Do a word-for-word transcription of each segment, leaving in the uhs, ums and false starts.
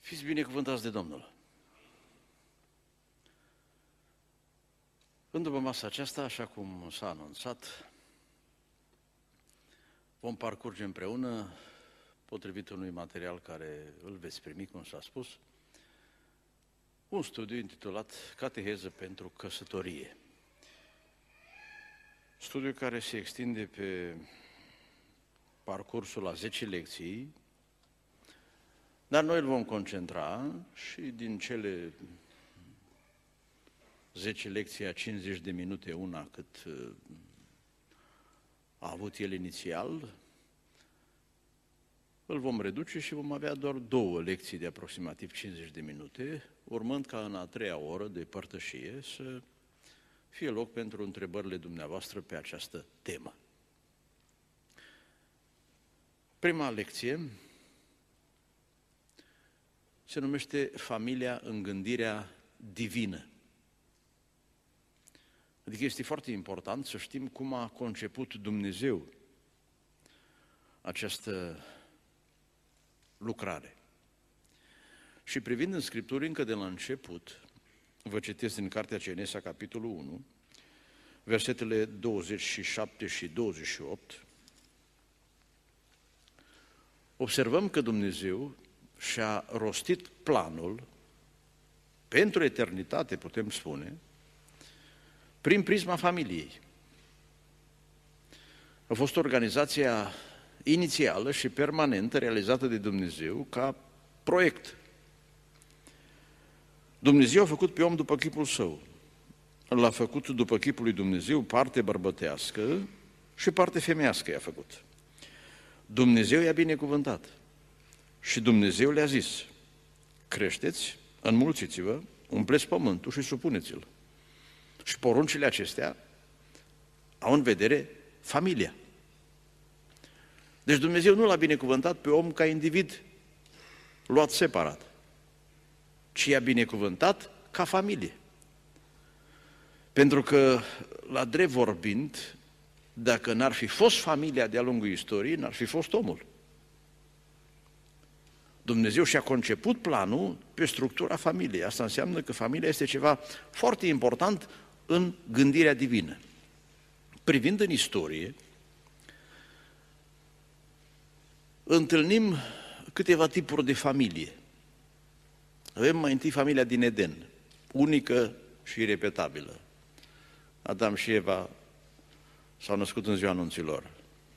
Fiți binecuvântați de Domnul! În după masa aceasta, așa cum s-a anunțat, vom parcurge împreună, potrivit unui material care îl veți primi, cum s-a spus, un studiu intitulat Cateheză pentru căsătorie. Studiu care se extinde pe parcursul la zece lecții, dar noi îl vom concentra și din cele zece lecții a cincizeci de minute, una cât a avut el inițial, îl vom reduce și vom avea doar două lecții de aproximativ cincizeci de minute, urmând ca în a treia oră de părtășie să fie loc pentru întrebările dumneavoastră pe această temă. Prima lecție se numește Familia în gândirea divină. Adică este foarte important să știm cum a conceput Dumnezeu această lucrare. Și privind în Scripturi încă de la început, vă citesc din Cartea Genesa, capitolul unu, versetele douăzeci și șapte și douăzeci și opt, observăm că Dumnezeu și-a rostit planul pentru eternitate, putem spune, prin prisma familiei. A fost organizația inițială și permanentă realizată de Dumnezeu ca proiect. Dumnezeu a făcut pe om după chipul său. L-a făcut după chipul lui Dumnezeu, parte bărbătească și parte femeiască i-a făcut. Dumnezeu i-a binecuvântat și Dumnezeu le-a zis: creșteți, înmulțiți-vă, umpleți pământul și supuneți-l. Și poruncile acestea au în vedere familia. Deci Dumnezeu nu l-a binecuvântat pe om ca individ luat separat, ci i-a binecuvântat ca familie. Pentru că, la drept vorbind, dacă n-ar fi fost familia de-a lungul istoriei, n-ar fi fost omul. Dumnezeu și-a conceput planul pe structura familiei. Asta înseamnă că familia este ceva foarte important în gândirea divină. Privind în istorie, întâlnim câteva tipuri de familie. Avem mai întâi familia din Eden, unică și irepetabilă. Adam și Eva s-au născut în ziua anunților.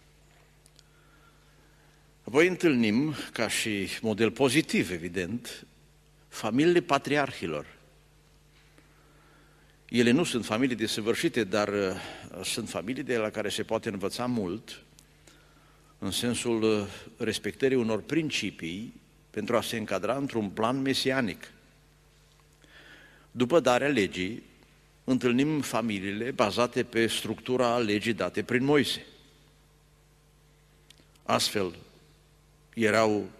Apoi întâlnim, ca și model pozitiv, evident, familiile patriarhilor. Ele nu sunt familii desăvârșite, dar sunt familii de la care se poate învăța mult, în sensul respectării unor principii pentru a se încadra într-un plan mesianic. După darea legii, întâlnim familiile bazate pe structura legii date prin Moise. Astfel, erau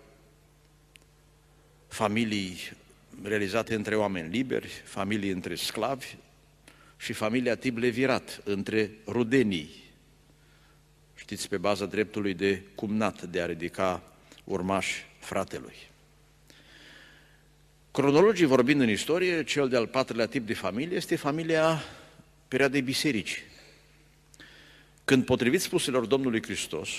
familii realizate între oameni liberi, familii între sclavi și familia tip levirat, între rudenii. Știți, pe baza dreptului de cumnat, de a ridica urmași fratelui. Cronologic vorbind în istorie, cel de-al patrulea tip de familie este familia perioadei bisericii. Când, potrivit spuselor Domnului Hristos,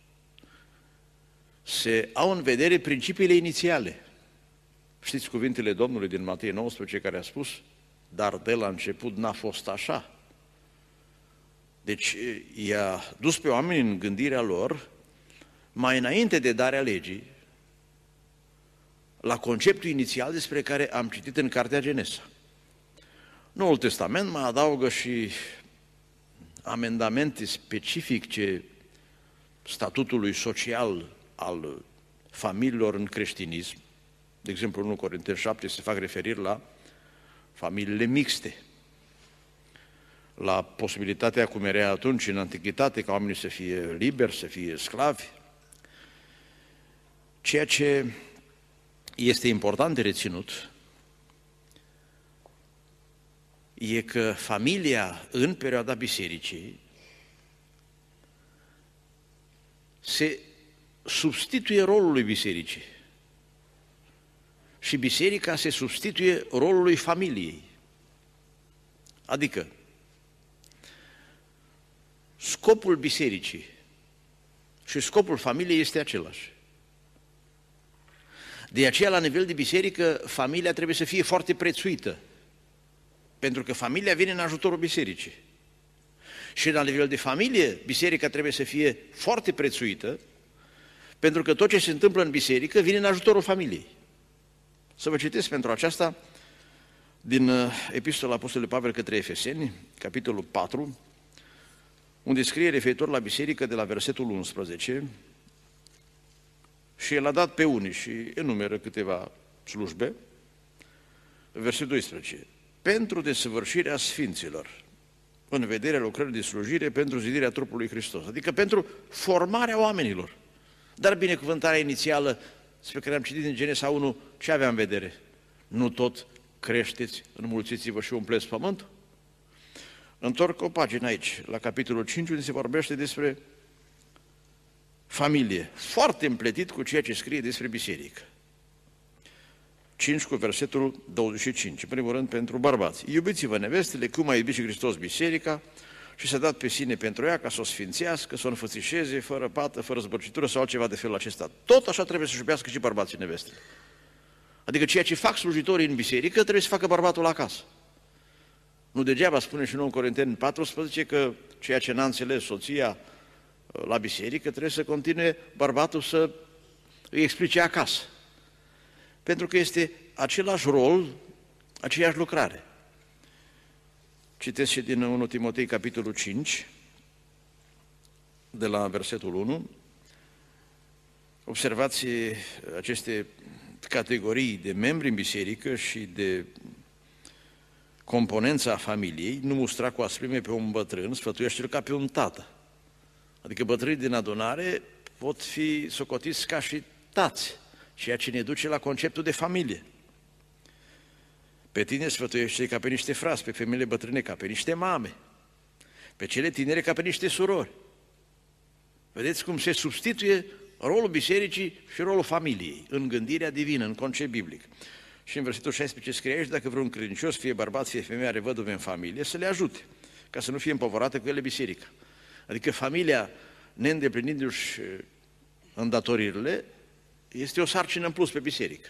se au în vedere principiile inițiale. Știți cuvintele Domnului din Matei nouăsprezece care a spus: dar de la început n-a fost așa. Deci i-a dus pe oameni în gândirea lor, mai înainte de darea legii, la conceptul inițial despre care am citit în Cartea Genesa. Noul Testament mai adaugă și amendamente specifice statutului social al familiilor în creștinism. De exemplu, în unu Corinteni șapte se fac referiri la familiile mixte, la posibilitatea, cum era atunci în antichitate, ca oamenii să fie liberi, să fie sclavi. Ceea ce este important de reținut e că familia în perioada bisericii se substituie rolului bisericii. și biserica se substituie rolului familiei. Adică, scopul bisericii și scopul familiei este același. De aceea, la nivel de biserică, familia trebuie să fie foarte prețuită, pentru că familia vine în ajutorul bisericii. Și la nivel de familie, biserica trebuie să fie foarte prețuită, pentru că tot ce se întâmplă în biserică vine în ajutorul familiei. Să vă citesc pentru aceasta din Epistola Apostolului Pavel către Efeseni, capitolul patru, unde scrie referitor la biserică de la versetul unsprezece, și el a dat pe unii și enumeră câteva slujbe, versetul doisprezece, pentru desăvârșirea sfinților, în vederea lucrării de slujire, pentru zidirea trupului Hristos, adică pentru formarea oamenilor. Dar binecuvântarea inițială, despre care am citit din Genesa unu, ce avea în vedere? Nu tot creșteți, înmulțiți-vă și umpleți pământul? Întorc o pagină aici, la capitolul cinci, unde se vorbește despre familie, foarte împletit cu ceea ce scrie despre biserică. cinci cu versetul douăzeci și cinci, în primul rând pentru bărbați. Iubiți-vă nevestele, cum a iubit și Hristos biserica și s-a dat pe sine pentru ea ca să o sfințească, să o înfățișeze, fără pată, fără zbărcitură sau altceva de felul acesta. Tot așa trebuie să iubească și bărbații nevestele. Adică ceea ce fac slujitorii în biserică trebuie să facă bărbatul acasă. Nu degeaba spune și nou în Corinteni paisprezece că ceea ce n-a înțeles soția la biserică trebuie să continue bărbatul să îi explice acasă. Pentru că este același rol, aceeași lucrare. Citesc și din întâi Timotei, capitolul cinci, de la versetul unu. Observați aceste categorii de membri în biserică și de componența familiei. Nu mustra cu asprime pe un bătrân, sfătuiește-l ca pe un tată. Adică bătrânii din adunare pot fi socotiți ca și tați, ceea ce ne duce la conceptul de familie. Pe tine sfătuiește ca pe niște frați, pe femeile bătrâne ca pe niște mame, pe cele tinere ca pe niște surori. Vedeți cum se substituie rolul bisericii și rolul familiei în gândirea divină, în concept biblic. Și în versetul șaisprezece scrie aici, dacă vreun credincios, fie bărbat, fie femeie, are văduve în familie, să le ajute, ca să nu fie împovărată cu ele biserica. Adică familia, neîndeplinindu-și îndatoririle, este o sarcină în plus pe biserică.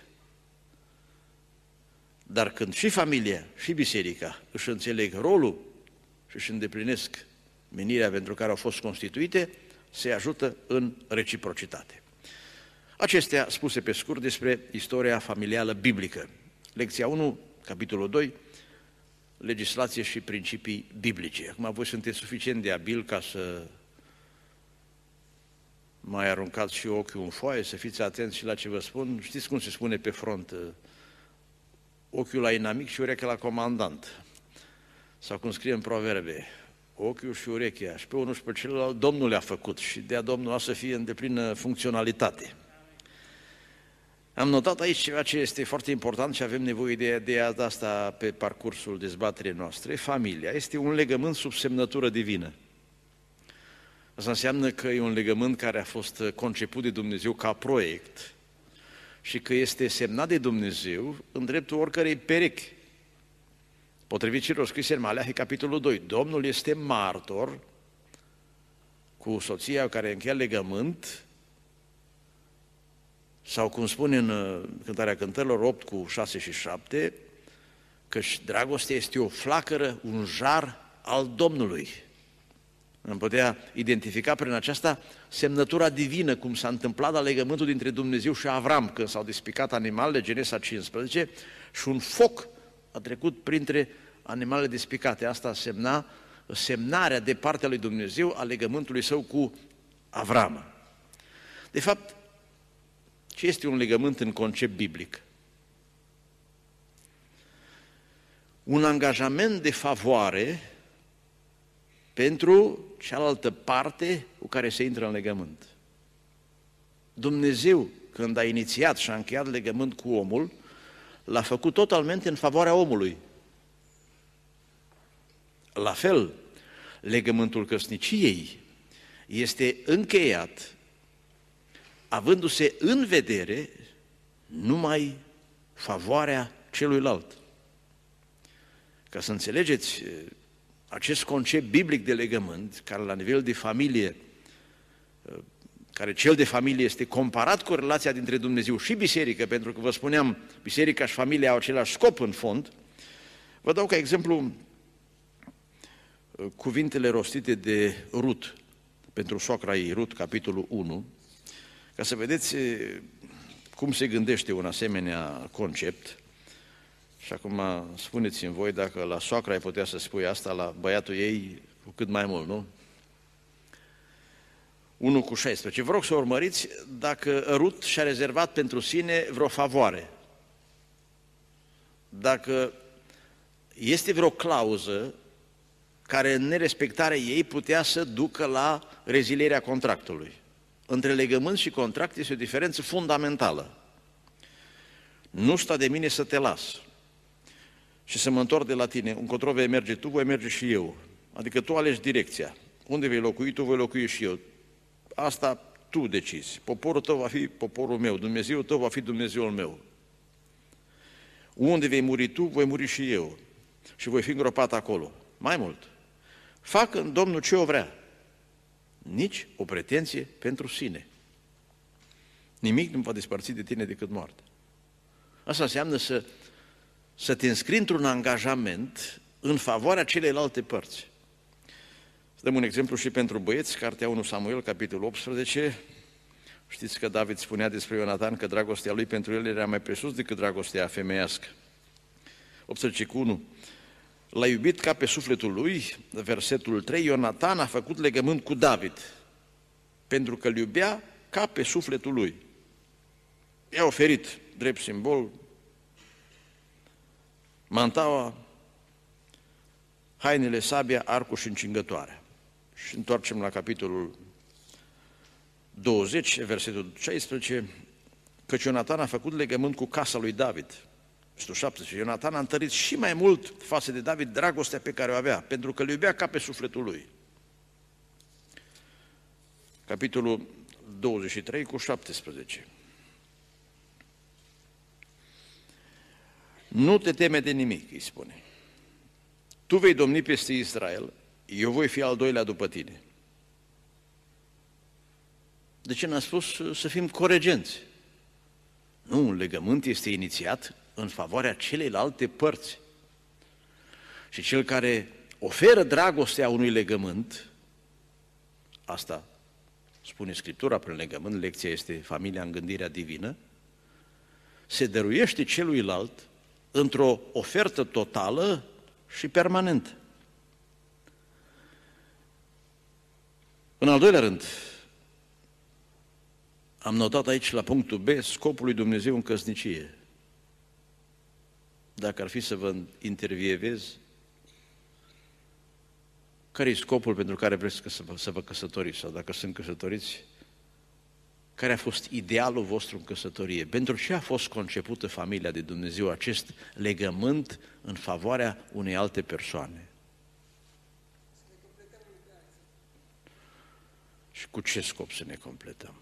Dar când și familia și biserica își înțeleg rolul și își îndeplinesc menirea pentru care au fost constituite, se ajută în reciprocitate. Acestea spuse pe scurt despre istoria familială biblică. Lecția unu, capitolul doi, legislație și principii biblice. Acum voi sunteți suficient de abil ca să mai aruncați și ochiul în foaie, să fiți atenți și la ce vă spun. Știți cum se spune pe front? Ochiul la inamic și urechea la comandant. Sau cum scrie în Proverbe, ochiul și urechea, și pe unul și pe celălalt Domnul le-a făcut și de-a Domnul să fie în deplină funcționalitate. Am notat aici ceva ce este foarte important și avem nevoie de, de asta pe parcursul dezbaterii noastre. Familia este un legământ sub semnătură divină. Asta înseamnă că e un legământ care a fost conceput de Dumnezeu ca proiect și că este semnat de Dumnezeu în dreptul oricărei perechi. Potrivit celor scrise în Maleahi, capitolul doi, Domnul este martor cu soția care încheia legământ, sau cum spune în Cântarea Cântărilor opt cu șase și șapte, că dragostea este o flacără, un jar al Domnului. Am putea identifica prin aceasta semnătura divină, cum s-a întâmplat la legământul dintre Dumnezeu și Avram, când s-au despicat animalele, Genesa cincisprezece, și un foc a trecut printre animalele despicate. Asta semna semnarea de partea lui Dumnezeu a legământului său cu Avram. De fapt, ce este un legământ în concept biblic? Un angajament de favoare pentru cealaltă parte cu care se intră în legământ. Dumnezeu, când a inițiat și a încheiat legământ cu omul, l-a făcut totalmente în favoarea omului. La fel, legământul căsniciei este încheiat avându-se în vedere numai favoarea celuilalt. Ca să înțelegeți acest concept biblic de legământ, care la nivel de familie, care cel de familie este comparat cu relația dintre Dumnezeu și biserică, pentru că vă spuneam, biserica și familia au același scop în fond, vă dau ca exemplu cuvintele rostite de Rut, pentru soacra ei, Rut, capitolul unu, ca să vedeți cum se gândește un asemenea concept. Și acum spuneți-mi voi dacă la soacra ai putea să spui asta, la băiatul ei cu cât mai mult, nu? unu cu șaisprezece. Vă rog să urmăriți dacă Rut și-a rezervat pentru sine vreo favoare. Dacă este vreo clauză care în nerespectarea ei putea să ducă la rezilierea contractului. Între legământ și contract este o diferență fundamentală. Nu sta de mine să te las și să mă întorc de la tine. Încotro vei merge tu, voi merge și eu. Adică tu alegi direcția. Unde vei locui, tu voi locui și eu. Asta tu decizi. Poporul tău va fi poporul meu, Dumnezeul tău va fi Dumnezeul meu. Unde vei muri tu, voi muri și eu. Și voi fi îngropat acolo. Mai mult, fac în Domnul ce o vrea. Nici o pretenție pentru sine. Nimic nu va despărți de tine decât moarte. Asta înseamnă să, să te înscrii într-un angajament în favoarea celelalte părți. Să dăm un exemplu și pentru băieți, cartea unu Samuel, capitolul optsprezece. Știți că David spunea despre Ionatan că dragostea lui pentru el era mai presus decât dragostea femeiască. optsprezece cu unu. L-a iubit ca pe sufletul lui, versetul trei, Ionatan a făcut legământ cu David, pentru că îl iubea ca pe sufletul lui. I-a oferit, drept simbol, mantaua, hainele, sabia, arcul și încingătoarea. Și întoarcem la capitolul douăzeci, versetul șaisprezece, căci Ionatan a făcut legământ cu casa lui David. Versetul șaptesprezece, Ionatan a întărit și mai mult față de David dragostea pe care o avea, pentru că îl iubea ca pe sufletul lui. Capitolul douăzeci și trei cu șaptesprezece. Nu te teme de nimic, îi spune. Tu vei domni peste Israel, eu voi fi al doilea după tine. De ce n-a spus să fim coregenți? Nu, un legământ este inițiat în favoarea celeilalte părți. Și cel care oferă dragostea unui legământ, asta spune Scriptura prin legământ, lecția este familia în gândirea divină, se dăruiește celuilalt într-o ofertă totală și permanentă. În al doilea rând, am notat aici la punctul B scopul lui Dumnezeu în căsnicie. Dacă ar fi să vă intervievez, care e scopul pentru care vreți să vă căsătoriți? Sau dacă sunt căsătoriți, care a fost idealul vostru în căsătorie? Pentru ce a fost concepută familia de Dumnezeu, acest legământ în favoarea unei alte persoane? Și cu ce scop să ne completăm?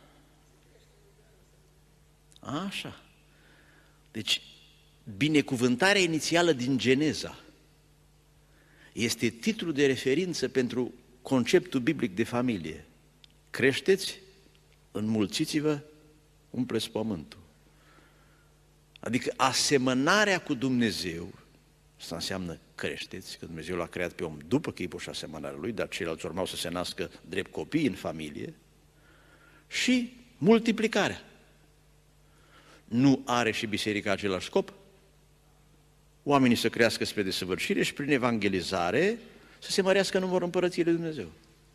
Așa. Deci, binecuvântarea inițială din Geneza este titlul de referință pentru conceptul biblic de familie. Creșteți, înmulțiți-vă, umpleți pământul. Adică asemănarea cu Dumnezeu, asta înseamnă creșteți, că Dumnezeu l-a creat pe om după chipul și asemănarea lui, dar ceilalți urmau să se nască drept copii în familie, și multiplicarea. Nu are și biserica același scop? Oamenii să crească spre desăvârșire și prin evangelizare să se mărească numărul împărăției lui Dumnezeu.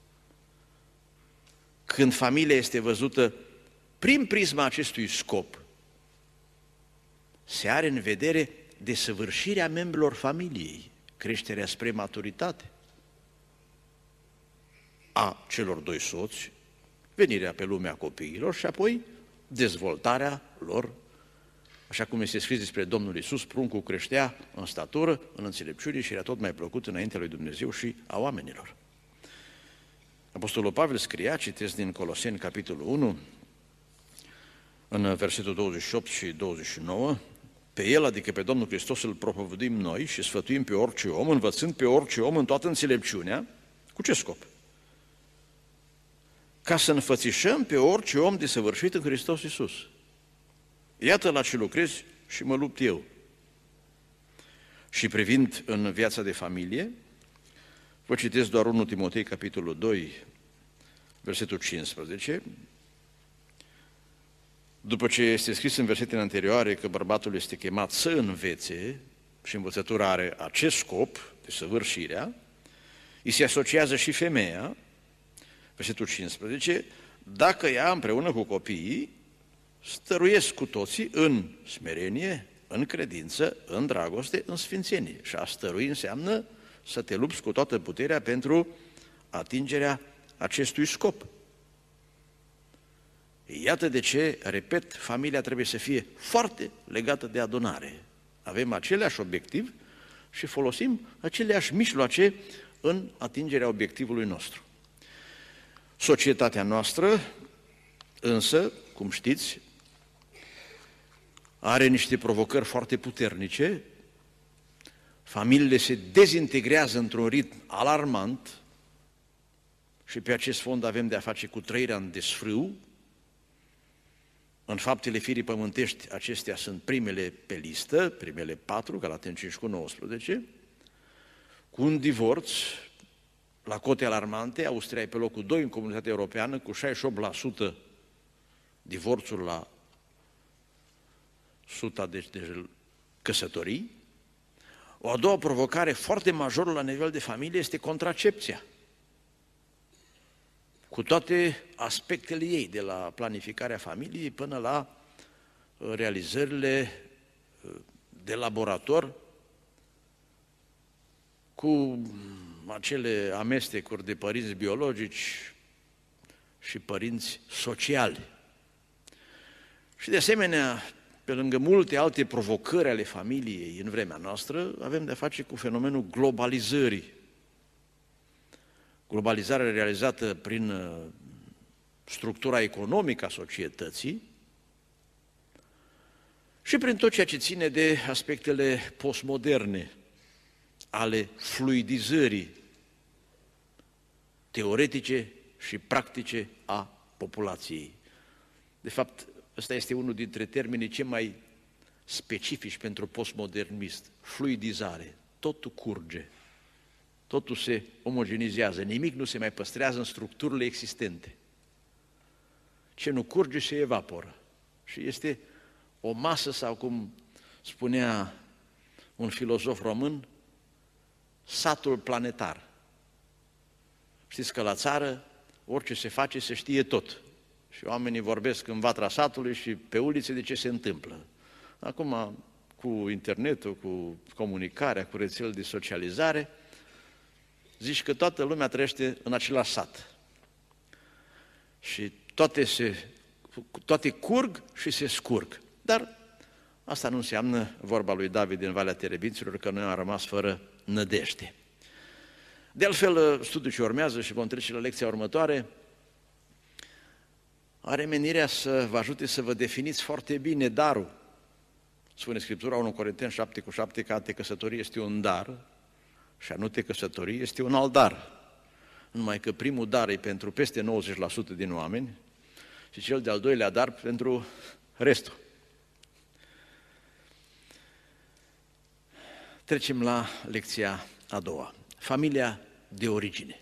Când familia este văzută prin prisma acestui scop, se are în vedere desăvârșirea membrilor familiei, creșterea spre maturitate a celor doi soți, venirea pe lumea copiilor și apoi dezvoltarea lor. Așa cum este scris despre Domnul Iisus, pruncul creștea în statură, în înțelepciune și era tot mai plăcut înaintea lui Dumnezeu și a oamenilor. Apostolul Pavel scria, citesc din Coloseni, capitolul unu, în versetul douăzeci și opt și douăzeci și nouă, pe El, adică pe Domnul Hristos, îl propovăduim noi și sfătuim pe orice om, învățând pe orice om în toată înțelepciunea, cu ce scop? Ca să înfățișăm pe orice om desăvârșit în Hristos Iisus. Iată la ce lucrez și mă lupt eu. Și privind în viața de familie, vă citesc doar unu Timotei, capitolul doi, versetul cincisprezece. După ce este scris în versetele anterioare că bărbatul este chemat să învețe și învățătura are acest scop, de săvârșirea, îi se asociază și femeia, versetul cincisprezece, dacă ea împreună cu copiii stăruiesc cu toții în smerenie, în credință, în dragoste, în sfințenie. Și a stărui înseamnă să te lupți cu toată puterea pentru atingerea acestui scop. Iată de ce, repet, familia trebuie să fie foarte legată de adunare. Avem același obiectiv și folosim aceleași mijloace în atingerea obiectivului nostru. Societatea noastră, însă, cum știți, are niște provocări foarte puternice. Familiile se dezintegrează într-un ritm alarmant și pe acest fond avem de a face cu trăirea în desfrâu. În faptele firii pământești, acestea sunt primele pe listă, primele patru, Galateni cinci cu nouăsprezece, cu un divorț la cote alarmante. Austria e pe locul doi în Comunitatea Europeană, cu șaizeci și opt la sută divorțuri la suta de, de căsătorii. O a doua provocare foarte majoră la nivel de familie este contracepția, cu toate aspectele ei, de la planificarea familiei până la realizările de laborator, cu acele amestecuri de părinți biologici și părinți sociali. Și de asemenea, pe lângă multe alte provocări ale familiei în vremea noastră, avem de-a face cu fenomenul globalizării. Globalizarea realizată prin structura economică a societății și prin tot ceea ce ține de aspectele postmoderne ale fluidizării teoretice și practice a populației. De fapt, ăsta este unul dintre termenii cei mai specifici pentru postmodernist, fluidizare. Totul curge, totul se omogenizează, nimic nu se mai păstrează în structurile existente. Ce nu curge se evaporă. Și este o masă, sau cum spunea un filozof român, satul planetar. Știți că la țară orice se face se știe tot. Și oamenii vorbesc în vatra satului și pe ulițe de ce se întâmplă. Acum, cu internetul, cu comunicarea, cu rețelele de socializare, zici că toată lumea trăiește în același sat. Și toate, se, toate curg și se scurg. Dar asta nu înseamnă, vorba lui David din Valea Terebinților, că noi am rămas fără nădejde. De altfel, studiul ce urmează, și vom trece la lecția următoare, are menirea să vă ajute să vă definiți foarte bine darul. Spune Scriptura unu Corinteni șapte cu șapte că a te căsători este un dar și a nu te căsători este un alt dar. Numai că primul dar e pentru peste nouăzeci la sută din oameni și cel de-al doilea dar pentru restul. Trecem la lecția a doua. Familia de origine.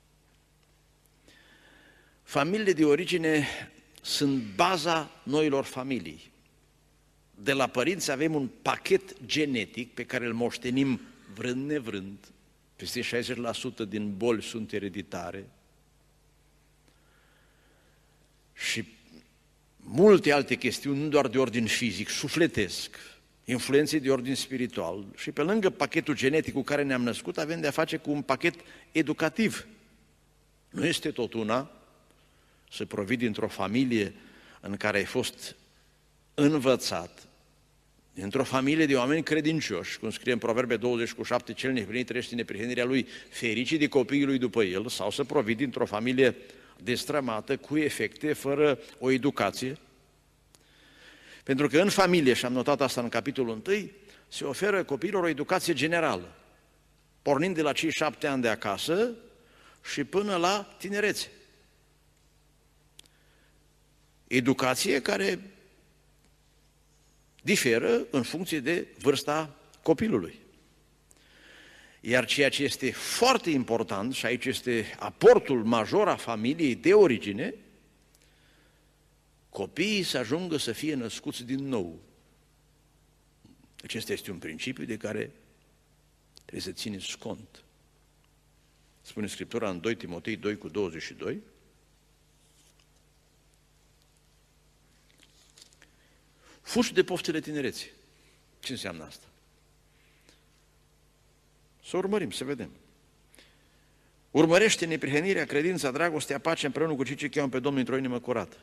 Familiile de origine sunt baza noilor familii. De la părinți avem un pachet genetic pe care îl moștenim vrând nevrând. Peste șaizeci la sută din boli sunt ereditare. Și multe alte chestiuni, nu doar de ordin fizic, sufletesc, influențe de ordin spiritual. Și pe lângă pachetul genetic cu care ne-am născut, avem de a face cu un pachet educativ. Nu este tot una să provii dintr-o familie în care ai fost învățat, dintr-o familie de oameni credincioși, cum scrie în Proverbe douăzeci cu șapte, cel neprihănit trăiește în neprihănirea lui, fericit de copiii lui după el, sau să provii dintr-o familie destrămată, cu efecte, fără o educație. Pentru că în familie, și am notat asta în capitolul unu, se oferă copiilor o educație generală, pornind de la cei șapte ani de acasă și până la tinerețe. Educație care diferă în funcție de vârsta copilului. Iar ceea ce este foarte important, și aici este aportul major a familiei de origine, copiii să ajungă să fie născuți din nou. Acesta este un principiu de care trebuie să țineți cont. Spune Scriptura în doi Timotei doi cu douăzeci și doi. Fugi de poftele tinereții. Ce înseamnă asta? Să urmărim, să vedem. Urmărește neprihănirea, credința, dragostea, pacea împreună cu cei ce cheamă pe Domnul într-o inimă curată.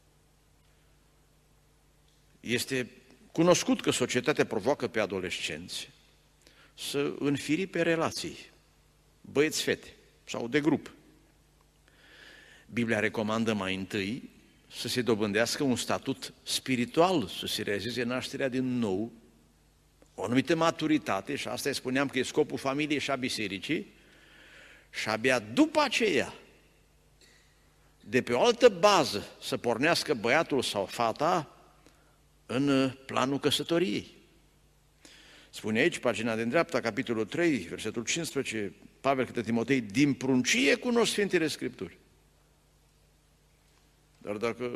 Este cunoscut că societatea provoacă pe adolescenți să înfiripe relații, băieți-fete sau de grup. Biblia recomandă mai întâi să se dobândească un statut spiritual, să se realizeze nașterea din nou, o anumită maturitate, și asta spuneam că e scopul familiei și a bisericii, și abia după aceea, de pe o altă bază, să pornească băiatul sau fata în planul căsătoriei. Spune aici, pagina de dreapta, capitolul trei, versetul cincisprezece, Pavel către Timotei, din pruncie cunosc Sfintele Scripturi. Dar dacă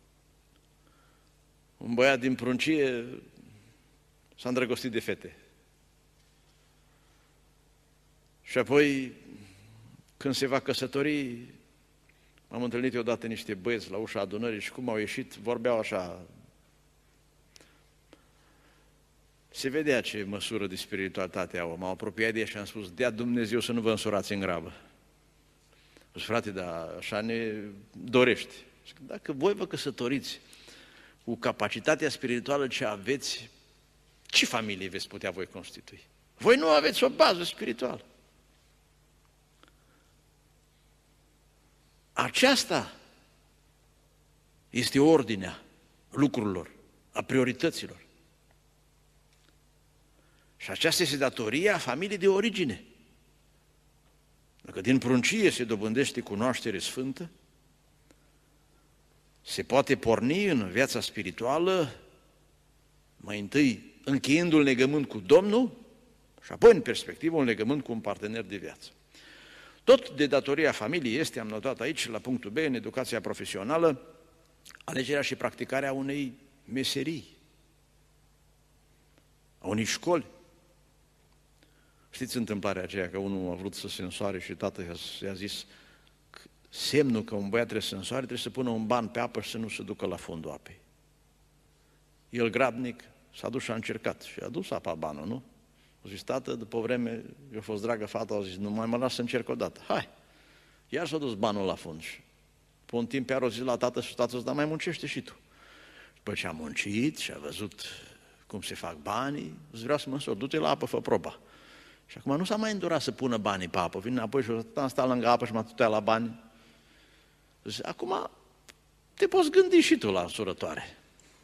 un băiat din pruncie s-a îndrăgostit de fete și apoi când se va căsători, am întâlnit odată niște băieți la ușa adunării și cum au ieșit, vorbeau așa. Se vedea ce măsură de spiritualitate au. M-au apropiat de ei și am spus, dea Dumnezeu să nu vă însurați în grabă. Spus, frate, dar așa ne dorești. Dacă voi vă căsătoriți cu capacitatea spirituală ce aveți, ce familie veți putea voi constitui? Voi nu aveți o bază spirituală. Aceasta este ordinea lucrurilor, a priorităților. Și aceasta este datoria familiei de origine. Dacă din pruncie se dobândește cunoaștere sfântă, se poate porni în viața spirituală, mai întâi încheiindu-l legământ cu Domnul și apoi în perspectivă un legământ cu un partener de viață. Tot de datoria familiei este, am notat aici, la punctul B, în educația profesională, alegerea și practicarea unei meserii, a unei școli. Știți întâmplarea aceea că unul a vrut să se însoare și tatăl i-a zis semnul că un băiat trebuie să se însoare, trebuie să pună un ban pe apă și să nu se ducă la fundul apei. El grabnic s-a dus și a încercat și a dus apa banul, nu? A zis, tată, după o vreme, eu a fost dragă fata, a zis, nu mai mă las să încerc o dată. Hai! Iar s-a dus banul la fund și pe un timp iar o zis la tată și tată, dar mai muncește și tu. După ce a muncit și a văzut cum se fac banii, îți vreau să mă însor, du-te la apă, fă proba. Și acum nu s-a mai îndurat să pună banii pe apă, vine apoi și am stat lângă apă și m-a tutea la bani. Zice, acum te poți gândi și tu la însurătoare.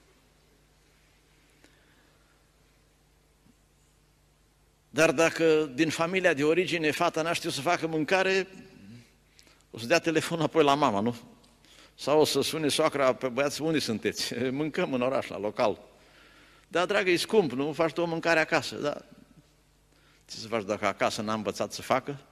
Dar dacă din familia de origine fata n-a știut să facă mâncare, o să dea telefonul apoi la mama, nu? Sau o să sune soacra pe băiați, unde sunteți? Mâncăm în oraș, la local. Da, dragă, e scump, nu? Faci tu o mâncare acasă. Da. Ce să faci dacă acasă n-a învățat să facă?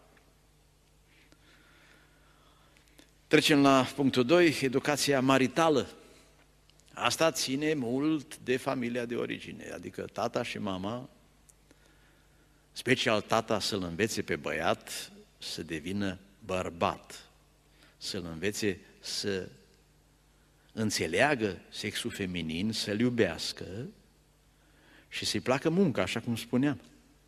Trecem la punctul doi, educația maritală. Asta ține mult de familia de origine, adică tata și mama, special tata să-l învețe pe băiat să devină bărbat, să-l învețe să înțeleagă sexul feminin, să-l iubească și să-i placă munca, așa cum spuneam.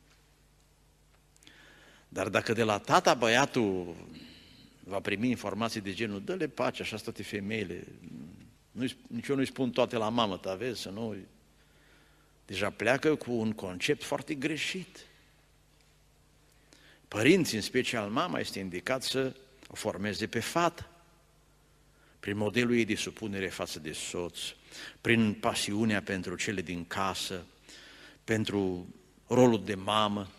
Dar dacă de la tata băiatul va primi informații de genul, dă-le pace, așa toate femeile, nu-i, nici eu nu-i spun toate la mamă ta, vezi, să nu... Deja pleacă cu un concept foarte greșit. Părinții, în special mama, este indicat să o formeze pe fată, prin modelul ei de supunere față de soț, prin pasiunea pentru cele din casă, pentru rolul de mamă.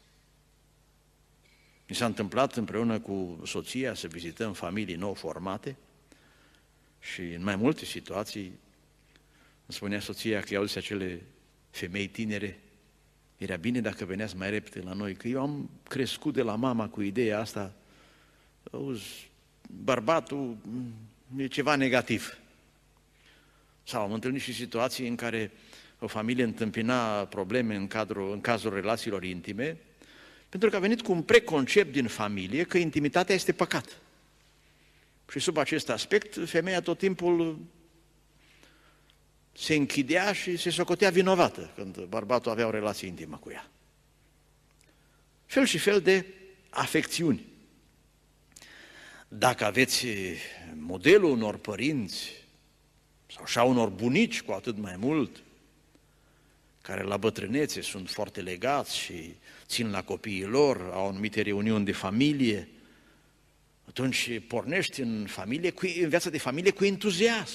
Mi s-a întâmplat împreună cu soția să vizităm familii nou formate și în mai multe situații îmi spunea soția că i-au zis acele femei tinere: era bine dacă veneați mai repede la noi, că eu am crescut de la mama cu ideea asta, auzi, bărbatul e ceva negativ. Sau am întâlnit și situații în care o familie întâmpina probleme în, cadrul, în cazul relațiilor intime, pentru că a venit cu un preconcept din familie că intimitatea este păcat. Și sub acest aspect, femeia tot timpul se închidea și se socotea vinovată când bărbatul avea o relație intimă cu ea. Fel și fel de afecțiuni. Dacă aveți modelul unor părinți sau și a unor bunici cu atât mai mult, care la bătrânețe sunt foarte legați și țin la copiii lor, au anumite reuniuni de familie, atunci pornești în, familie cu, în viața de familie cu entuziasm.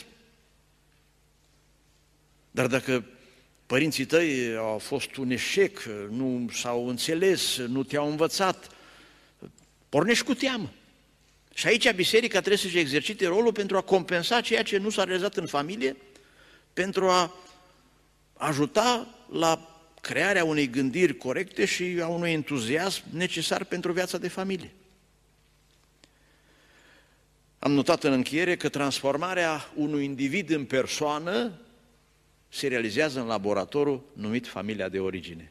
Dar dacă părinții tăi au fost un eșec, nu s-au înțeles, nu te-au învățat, pornești cu teamă. Și aici biserica trebuie să-și exercite rolul pentru a compensa ceea ce nu s-a realizat în familie, pentru a ajuta la crearea unei gândiri corecte și a unui entuziasm necesar pentru viața de familie. Am notat în încheiere că transformarea unui individ în persoană se realizează în laboratorul numit familia de origine.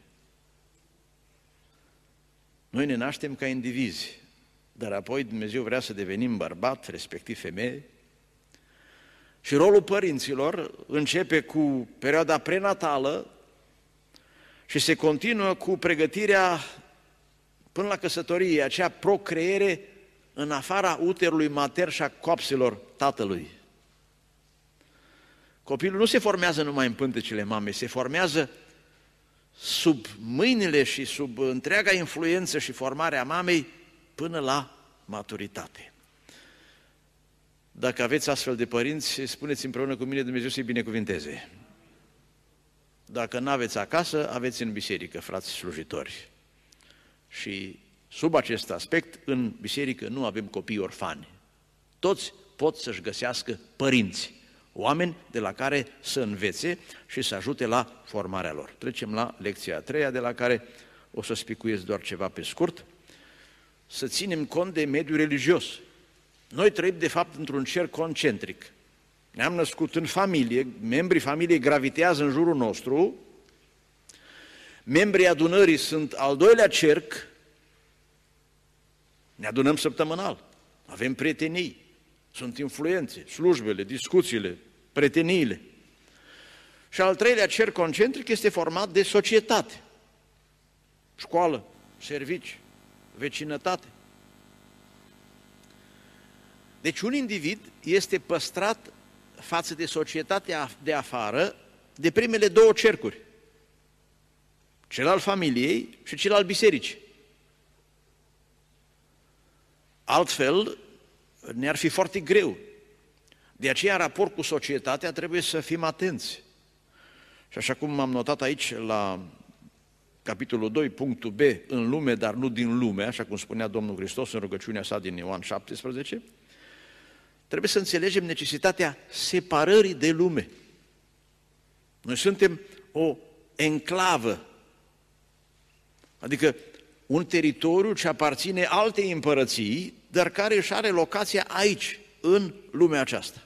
Noi ne naștem ca indivizi, dar apoi Dumnezeu vrea să devenim bărbat, respectiv femeie, și rolul părinților începe cu perioada prenatală și se continuă cu pregătirea până la căsătorie, acea procreere în afara uterului mater și a coapselor tatălui. Copilul nu se formează numai în pântecele mamei, se formează sub mâinile și sub întreaga influență și formarea mamei până la maturitate. Dacă aveți astfel de părinți, spuneți împreună cu mine: Dumnezeu să-i binecuvinteze. Dacă nu aveți acasă, aveți în biserică, frați slujitori. Și sub acest aspect, în biserică nu avem copii orfani. Toți pot să-și găsească părinți, oameni de la care să învețe și să ajute la formarea lor. Trecem la lecția a treia, de la care o să spicuiesc doar ceva pe scurt. Să ținem cont de mediul religios. Noi trăim, de fapt, într-un cerc concentric. Ne-am născut în familie, membrii familiei gravitează în jurul nostru, membrii adunării sunt al doilea cerc, ne adunăm săptămânal, avem prietenii, sunt influențe, slujbele, discuțiile, prieteniile. Și al treilea cerc concentric este format de societate, școală, servici, vecinătate. Deci un individ este păstrat față de societatea de afară de primele două cercuri, cel al familiei și cel al bisericii. Altfel, ne-ar fi foarte greu. De aceea, în raport cu societatea, trebuie să fim atenți. Și așa cum am notat aici la capitolul doi, punctul B, în lume, dar nu din lume, așa cum spunea Domnul Hristos în rugăciunea sa din Ioan șaptesprezece, trebuie să înțelegem necesitatea separării de lume. Noi suntem o enclavă, adică un teritoriu ce aparține altei împărății, dar care își are locația aici, în lumea aceasta.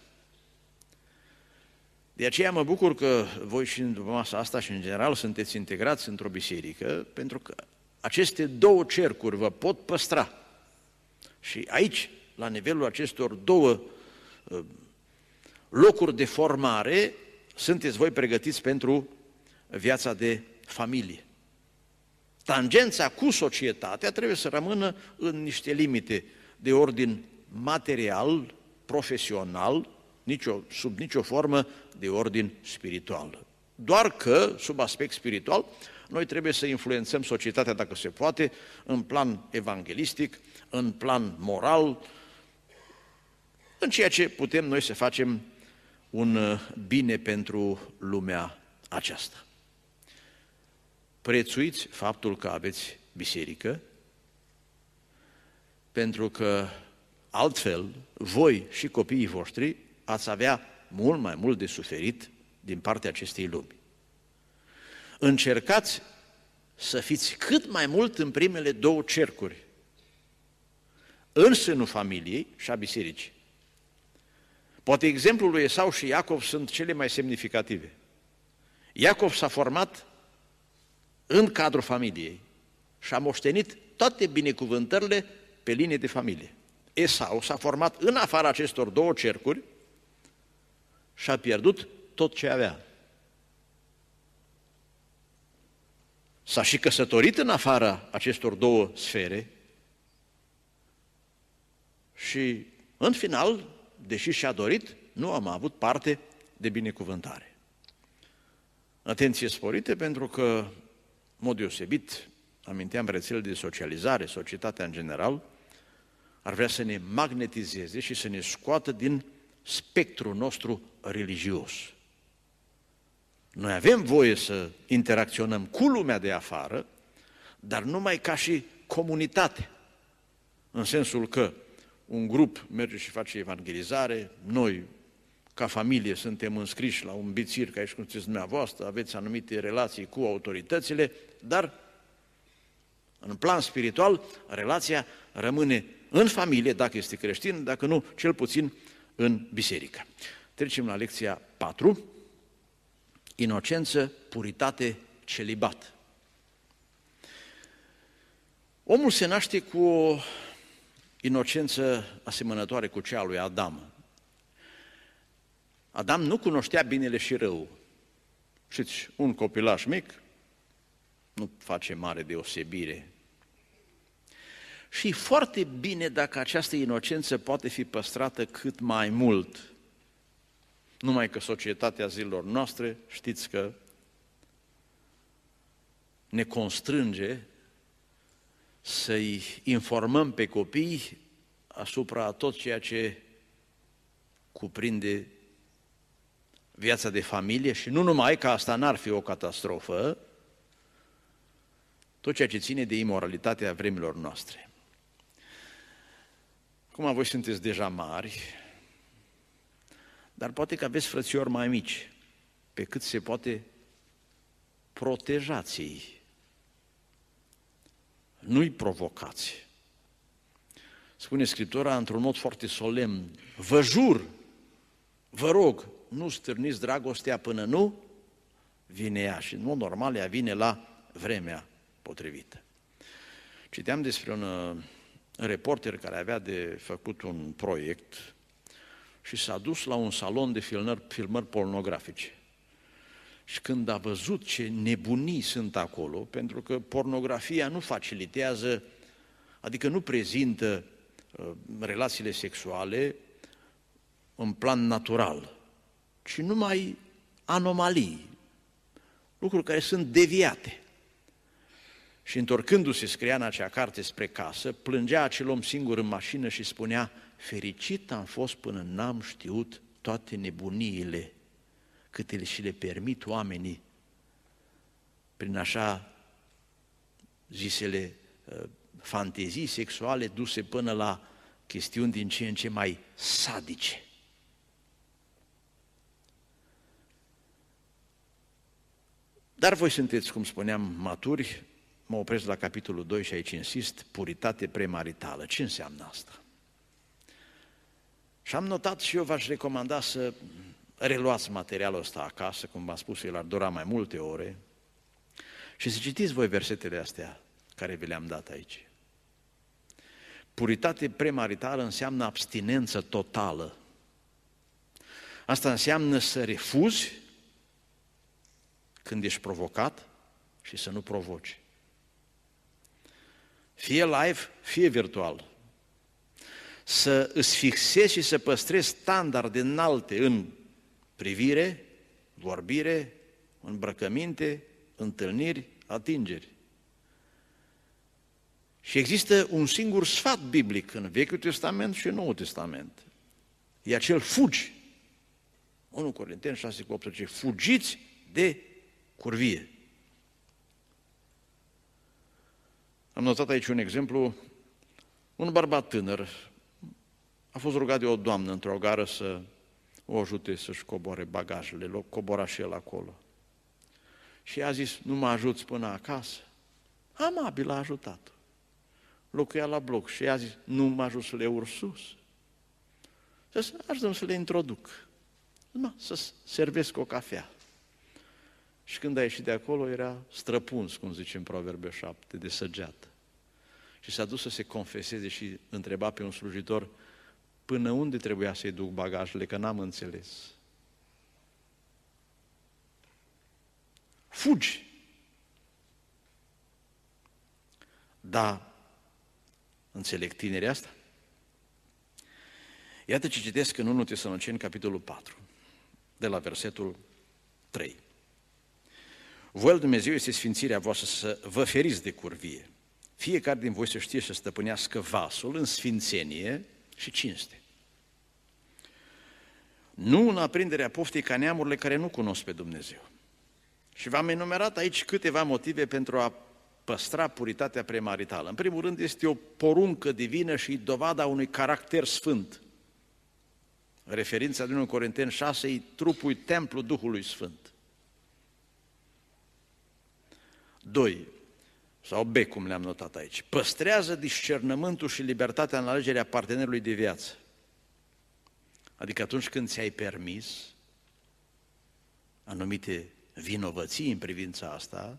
De aceea mă bucur că voi și în masa asta și în general sunteți integrați într-o biserică, pentru că aceste două cercuri vă pot păstra. Și aici, la nivelul acestor două locuri de formare, sunteți voi pregătiți pentru viața de familie. Tangența cu societatea trebuie să rămână în niște limite de ordin material, profesional, nicio, sub nicio formă de ordin spiritual. Doar că, sub aspect spiritual, noi trebuie să influențăm societatea, dacă se poate, în plan evanghelistic, în plan moral, în ceea ce putem noi să facem un bine pentru lumea aceasta. Prețuiți faptul că aveți biserică, pentru că altfel voi și copiii voștri ați avea mult mai mult de suferit din partea acestei lumi. Încercați să fiți cât mai mult în primele două cercuri, în sânul familiei și a bisericii. Poate exemplul lui Esau și Iacov sunt cele mai semnificative. Iacov s-a format în cadrul familiei și a moștenit toate binecuvântările pe linie de familie. Esau s-a format în afara acestor două cercuri și a pierdut tot ce avea. S-a și căsătorit în afara acestor două sfere și, în final, deși și-a dorit, nu am avut parte de binecuvântare. Atenție sporită, pentru că, în mod deosebit, aminteam rețelele de socializare, societatea în general, ar vrea să ne magnetizeze și să ne scoată din spectrul nostru religios. Noi avem voie să interacționăm cu lumea de afară, dar numai ca și comunitate, în sensul că un grup merge și face evangelizare, noi, ca familie, suntem înscriși la un bițir, ca aici cum știți dumneavoastră, aveți anumite relații cu autoritățile, dar în plan spiritual, relația rămâne în familie, dacă este creștin, dacă nu, cel puțin în biserică. Trecem la lecția patru, inocență, puritate, celibat. Omul se naște cu o inocență asemănătoare cu cea a lui Adam. Adam nu cunoștea binele și rău. Știți, un copilaș mic nu face mare deosebire. Și e foarte bine dacă această inocență poate fi păstrată cât mai mult. Numai că societatea zilelor noastre, știți că ne constrânge să-i informăm pe copii asupra tot ceea ce cuprinde viața de familie și nu numai, că asta n-ar fi o catastrofă, tot ceea ce ține de imoralitatea vremilor noastre. Acum voi sunteți deja mari, dar poate că aveți frățiori mai mici, pe cât se poate protejați-i. Nu-i provocați. Spune Scriptura într-un mod foarte solemn, vă jur, vă rog, nu stârniți dragostea până nu vine ea. Și în mod normal ea vine la vremea potrivită. Citeam despre un reporter care avea de făcut un proiect și s-a dus la un salon de filmări, filmări pornografice. Și când a văzut ce nebunii sunt acolo, pentru că pornografia nu facilitează, adică nu prezintă uh, relațiile sexuale în plan natural, ci numai anomalii, lucruri care sunt deviate. Și întorcându-se, scria în acea carte spre casă, plângea acel om singur în mașină și spunea, fericit am fost până n-am știut toate nebuniile câte și le permit oamenii prin așa zisele fantezii sexuale duse până la chestiuni din ce în ce mai sadice. Dar voi sunteți, cum spuneam, maturi, mă opresc la capitolul doi și aici insist, puritate premaritală. Ce înseamnă asta? Și am notat și eu v-aș recomanda să reluați materialul ăsta acasă, cum v-am spus, el ar dura mai multe ore, și să citiți voi versetele astea care vi le-am dat aici. Puritate premaritală înseamnă abstinență totală. Asta înseamnă să refuzi când ești provocat și să nu provoci. Fie live, fie virtual. Să îți fixezi și să păstrezi standarde înalte în privire, vorbire, îmbrăcăminte, întâlniri, atingeri. Și există un singur sfat biblic în Vechiul Testament și în Noul Testament. e acel fugi. unu Corinteni șase cu optsprezece, fugiți de curvie. Am notat aici un exemplu, un bărbat tânăr a fost rugat de o doamnă într-o gară să o ajute să-și coboare bagajele, l-a coborat și el acolo. Și a zis, nu mă ajuți până acasă? Amabil a ajutat-o. Locuia la bloc și a zis, nu mă ajut să le urc sus. Să ajutăm să le introduc, să servesc o cafea. Și când a ieșit de acolo, era străpuns, cum zice în Proverbe șapte, de săgeată. Și s-a dus să se confeseze și întreba pe un slujitor, până unde trebuia să-i duc bagajele, că n-am înțeles. Fugi. Da, înțeleg tinerii asta? Iată ce citesc în unu Tesaloniceni, capitolul patru, de la versetul trei. Voia lui Dumnezeu este sfințirea voastră, să vă feriți de curvie. Fiecare din voi să știe să stăpânească vasul în sfințenie și cinste. Nu în aprinderea poftei ca neamurile care nu cunosc pe Dumnezeu. Și v-am enumerat aici câteva motive pentru a păstra puritatea premaritală. În primul rând este o poruncă divină și dovada unui caracter sfânt. Referința din unu Corinteni șase e trupul, templul Duhului Sfânt. Doi, sau B, cum le-am notat aici, păstrează discernământul și libertatea în alegerea partenerului de viață. Adică atunci când ți-ai permis anumite vinovății în privința asta,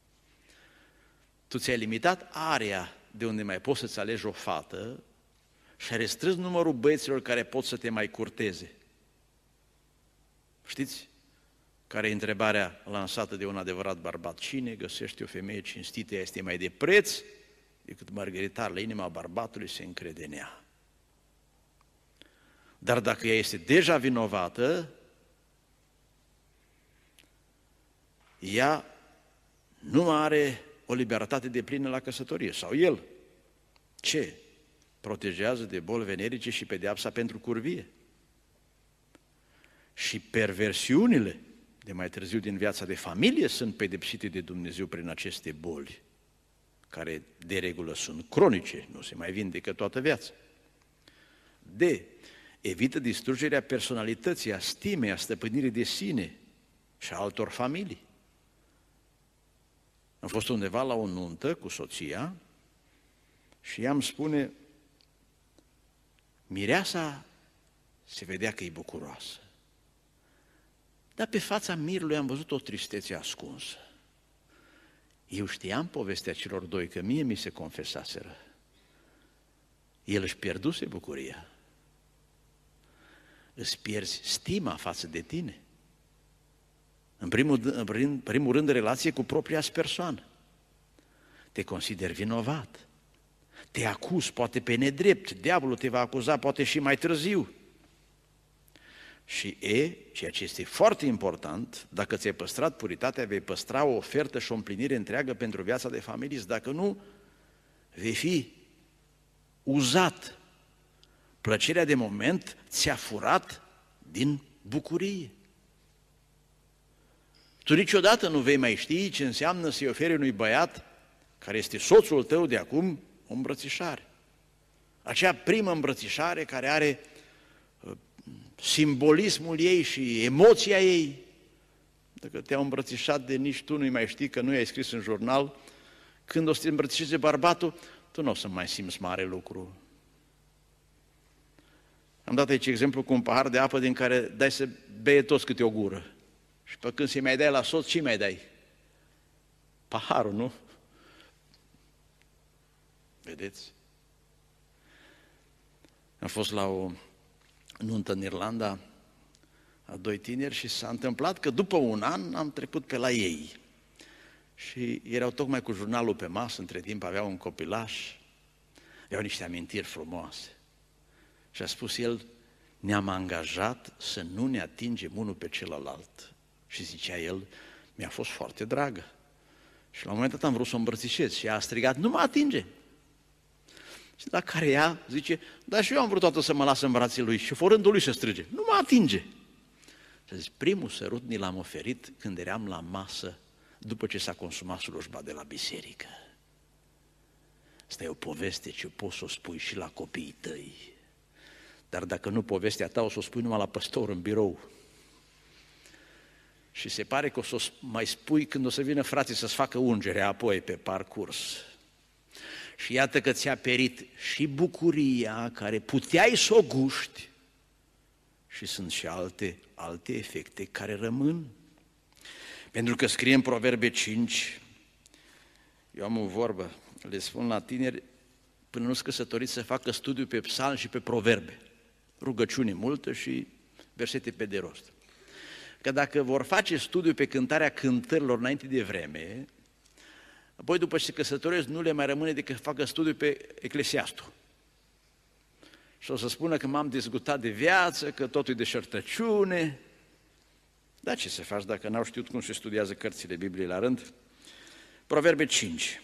tu ți-ai limitat area de unde mai poți să-ți alegi o fată și ai restrâns numărul băieților care pot să te mai curteze. Știți? Care e întrebarea lansată de un adevărat bărbat. Cine găsește o femeie cinstită, ea este mai de preț decât mărgăritar la inima bărbatului se încrede în ea. Dar dacă ea este deja vinovată, ea nu are o libertate deplină la căsătorie. Sau el. Ce? Protejează de boli venerice și pedeapsa pentru curvie. Și perversiunile de mai târziu din viața de familie sunt pedepsite de Dumnezeu prin aceste boli, care de regulă sunt cronice, nu se mai vindecă toată viața. D. Evită distrugerea personalității, a stimei, a stăpânirii de sine și a altor familii. Am fost undeva la o nuntă cu soția și ea îmi spune, mireasa se vedea că e bucuroasă, dar pe fața mirului am văzut o tristețe ascunsă. Eu știam povestea celor doi, că mie mi se confesaseră. El își pierduse bucuria. Îți pierzi stima față de tine. În primul, în primul rând, relație cu propria persoană. Te consideri vinovat. Te acuzi, poate pe nedrept. Diavolul te va acuza, poate și mai târziu. Și E, ceea ce este foarte important, dacă ți-ai păstrat puritatea, vei păstra o ofertă și o împlinire întreagă pentru viața de familie. Dacă nu, vei fi uzat. Plăcerea de moment ți-a furat din bucurie. Tu niciodată nu vei mai ști ce înseamnă să-i oferi unui băiat care este soțul tău de acum o îmbrățișare. Acea primă îmbrățișare care are simbolismul ei și emoția ei. Dacă te-au îmbrățișat de nici tu nu-i mai știi, că nu i-ai scris în jurnal, când o să te îmbrățișeze bărbatul, tu nu o să mai simți mare lucru. Am dat aici exemplu cu un pahar de apă din care dai să beie toți câte o gură. Și pe când să-i mai dai la soț, ce mai dai? Paharul, nu? Vedeți? Am fost la o nuntă în Irlanda a doi tineri și s-a întâmplat că după un an am trecut pe la ei. Și erau tocmai cu jurnalul pe masă, între timp aveau un copilaș, aveau niște amintiri frumoase. Și a spus el, ne-am angajat să nu ne atingem unul pe celălalt. Și zicea el, mi-a fost foarte dragă. Și la un moment dat am vrut să o îmbrățișez și ea a strigat, nu mă atinge. Și la care ea zice, dar și eu am vrut toată să mă las în brațele lui și forândul lui să strige, nu mă atinge. Și zice, primul sărut ni l-am oferit când eram la masă, după ce s-a consumat slujba de la biserică. Asta e o poveste ce poți să o spui și la copiii tăi. Dar dacă nu povestea ta, o să o spui numai la păstor în birou. Și se pare că o să o mai spui când o să vină frații să-ți facă ungerea apoi pe parcurs. Și iată că ți-a perit și bucuria care puteai să o guști și sunt și alte, alte efecte care rămân. Pentru că scrie în Proverbe cinci, eu am o vorbă, le spun la tineri, până nu-s căsătoriți să facă studiu pe psalmi și pe proverbe, rugăciune multă și versete pe de rost. Că dacă vor face studiu pe cântarea cântărilor înainte de vreme, apoi după ce se căsătoresc nu le mai rămâne decât să facă studiu pe Eclesiastul. Și o să spună că m-am dezgutat de viață, că totul e deșertăciune. Dar ce să faci dacă n-au știut cum se studiază cărțile Bibliei la rând? Proverbe cinci.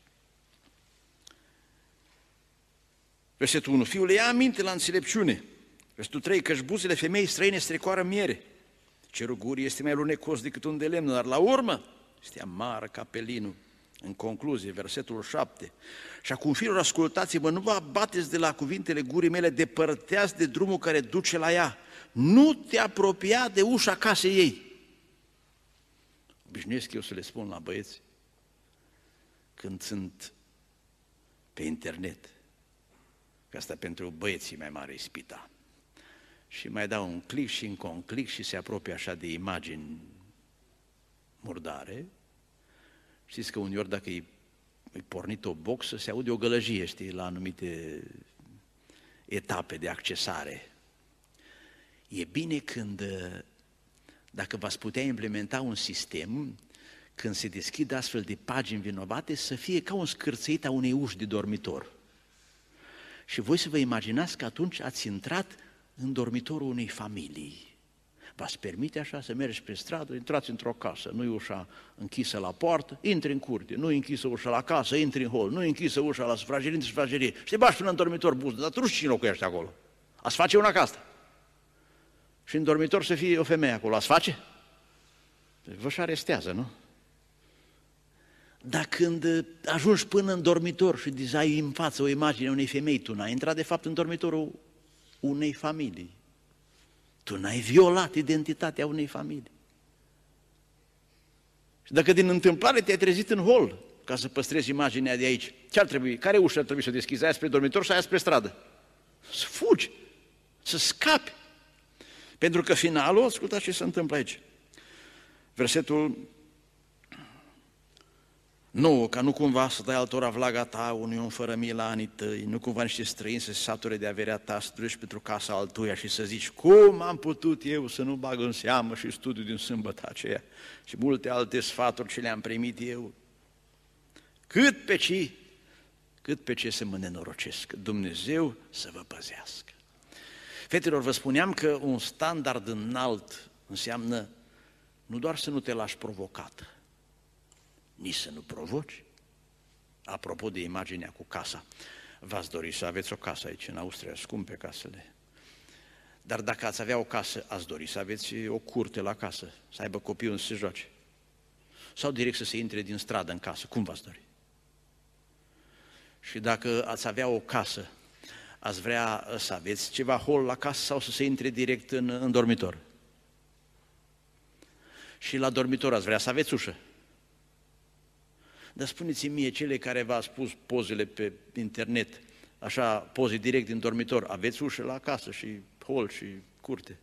Versetul unu. Fiule, ia aminte la înțelepciune. Versetul trei. Căci buzele femeii străine strecoară miere. Cerul gurii este mai lunecos decât un de lemn, dar la urmă este amară ca pelinul. În concluzie, versetul șapte. Și acum, fiilor, ascultați-mă, nu vă abateți de la cuvintele gurii mele, depărteați de drumul care duce la ea. Nu te apropia de ușa casei ei. Obișnuiesc eu să le spun la băieți când sunt pe internet, că asta pentru băieții mai mare ispita. Și mai dau un click și încă un click și se apropie așa de imagini murdare. Știți că uneori dacă e, e pornit o boxă, se aude o gălăgie, știi, la anumite etape de accesare. E bine când, dacă v-ați putea implementa un sistem, când se deschid astfel de pagini vinovate, să fie ca un scârțăit a unei uși de dormitor. Și voi să vă imaginați că atunci ați intrat în dormitorul unei familii. V-ați permite așa să mergeți pe stradă, intrați într-o casă, nu-i ușa închisă la poartă, intri în curte, nu-i închisă ușa la casă, intri în hol, nu-i închisă ușa la sufragerie, intri în sufragerie și te bași până în dormitor buzdă, dar tu nu știi cine locuiește acolo. Ați face una ca asta. Și în dormitor să fie o femeie acolo, ați face? Vă și arestează, nu? Dar când ajungi până în dormitor și ai în față o imagine a unei femei, tu n-ai intrat de fapt în dormitorul unei familii. Tu n-ai violat identitatea unei familii. Și dacă din întâmplare te-ai trezit în hol ca să păstrezi imaginea de aici, ce ar trebui? Care ușă ar trebui să deschizi? Aia spre dormitor sau aia spre stradă? Să fugi, să scapi. Pentru că finalul, ascultați ce se întâmplă aici. Versetul nouă, ca nu cumva să dai altora vlaga ta, unui om fără milă anii tăi, nu cumva niște străini să se sature de averea ta, să treci pentru casa altuia și să zici, cum am putut eu să nu bag în seamă și studiu din sâmbătă aceea și multe alte sfaturi ce le-am primit eu. Cât pe ce, cât pe ce să mă nenorocesc, Dumnezeu să vă păzească. Fetelor, vă spuneam că un standard înalt înseamnă nu doar să nu te lași provocată, nici să nu provoci. Apropo de imaginea cu casa, v-ați dori să aveți o casă aici în Austria, scumpe casele. Dar dacă ați avea o casă, ați dori să aveți o curte la casă, să aibă copii unde să se joace. Sau direct să se intre din stradă în casă, cum v-ați dori? Și dacă ați avea o casă, ați vrea să aveți ceva hol la casă sau să se intre direct în, în dormitor? Și la dormitor ați vrea să aveți ușă? Dar spuneți-mi mie, cele care v-ați pus pozele pe internet, așa, poze direct din dormitor, aveți ușă la casă și hol și curte?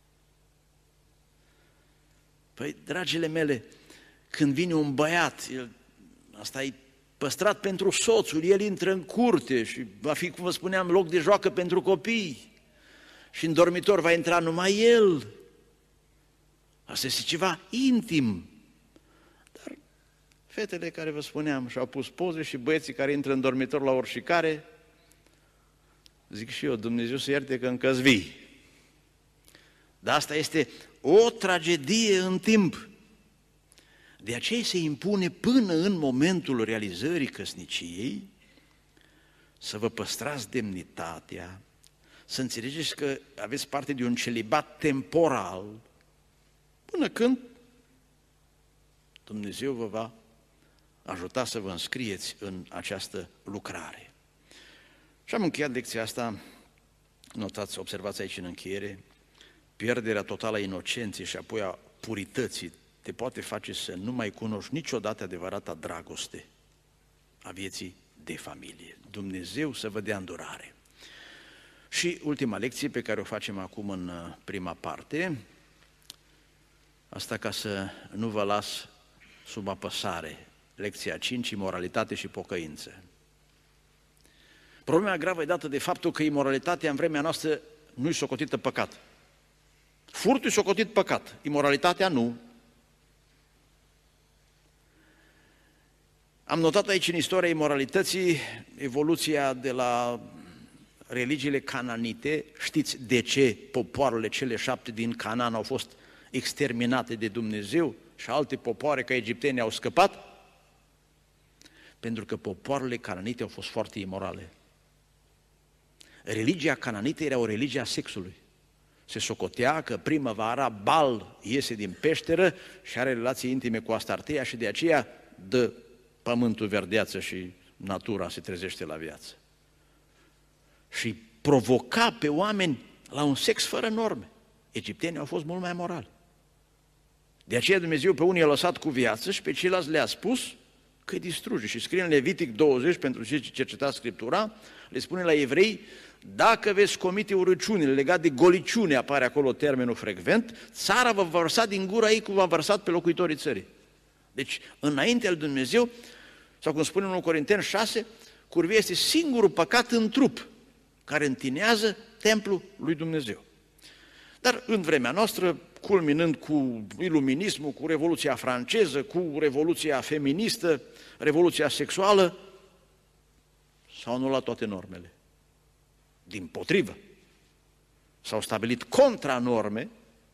Păi, dragile mele, când vine un băiat, el, asta e păstrat pentru soțul, el intră în curte și va fi, cum vă spuneam, loc de joacă pentru copii și în dormitor va intra numai el. Asta este ceva intim. Dar fetele care vă spuneam și-au pus poze și băieții care intră în dormitor la oricare, zic și eu, Dumnezeu să ierte că încă-s vii. Dar asta este o tragedie în timp. De aceea se impune până în momentul realizării căsniciei să vă păstrați demnitatea, să înțelegeți că aveți parte de un celibat temporal, până când Dumnezeu vă va ajuta să vă înscrieți în această lucrare. Și am încheiat lecția asta, notați, observați aici în încheiere, pierderea totală a inocenței și apoi a purității te poate face să nu mai cunoști niciodată adevărata dragoste a vieții de familie. Dumnezeu să vă dea îndurare. Și ultima lecție pe care o facem acum în prima parte, asta ca să nu vă las sub apăsare, lecția cinci, imoralitate și pocăință. Problema gravă e dată de faptul că imoralitatea în vremea noastră nu-i socotită păcat. Furtul e socotit păcat, imoralitatea nu. Am notat aici în istoria imoralității evoluția de la religiile cananite. Știți de ce popoarele cele șapte din Canaan au fost exterminate de Dumnezeu și alte popoare ca egiptenii au scăpat? Pentru că popoarele cananite au fost foarte imorale. Religia cananită era o religie a sexului. Se socotea că primăvara Bal iese din peșteră și are relații intime cu Astartea și de aceea dă pământul verdeață și natura se trezește la viață. Și provoca pe oameni la un sex fără norme. Egiptenii au fost mult mai morali. De aceea Dumnezeu pe unii a lăsat cu viață și pe ceilalți le-a spus că îi distruge. Și scrie în Levitic douăzeci, pentru cei ce cercetați Scriptura, le spune la evrei, dacă veți comite urăciunile legate de goliciune, apare acolo termenul frecvent, țara va vărsa din gura ei cum v-a vărsat pe locuitorii țării. Deci, înaintea lui Dumnezeu, sau cum spune în unu Corinteni șase, curvia este singurul păcat în trup care întinează templul lui Dumnezeu. Dar în vremea noastră, culminând cu iluminismul, cu Revoluția franceză, cu Revoluția feministă, Revoluția sexuală, s-au anulat toate normele. Dimpotrivă, s-au stabilit contranorme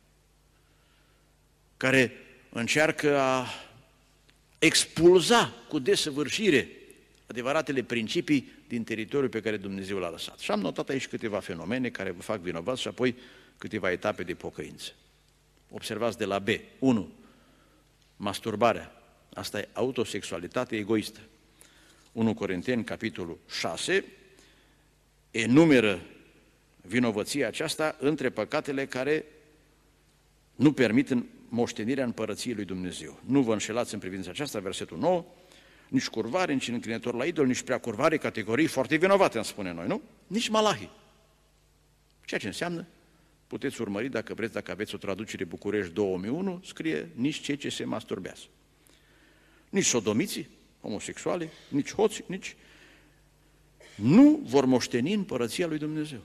care încearcă a expulza cu desăvârșire adevăratele principii din teritoriul pe care Dumnezeu l-a lăsat. Și am notat aici câteva fenomene care vă fac vinovați și apoi câteva etape de pocăință. Observați de la B. unu. Masturbarea. Asta e autosexualitate egoistă. unu Corinteni, capitolul șase, enumeră vinovăția aceasta între păcatele care nu permit moștenirea împărăției lui Dumnezeu. Nu vă înșelați în privința aceasta, versetul nouă, nici curvare, nici înclinător la idol, nici prea curvare, categorii foarte vinovate, am spune noi, nu? Nici malahii. Ceea ce înseamnă, puteți urmări, dacă vreți, dacă aveți o traducere București două mii unu, scrie nici cei ce se masturbează. Nici sodomiții, homosexuali, nici hoți, nici... nu vor moșteni împărăția lui Dumnezeu.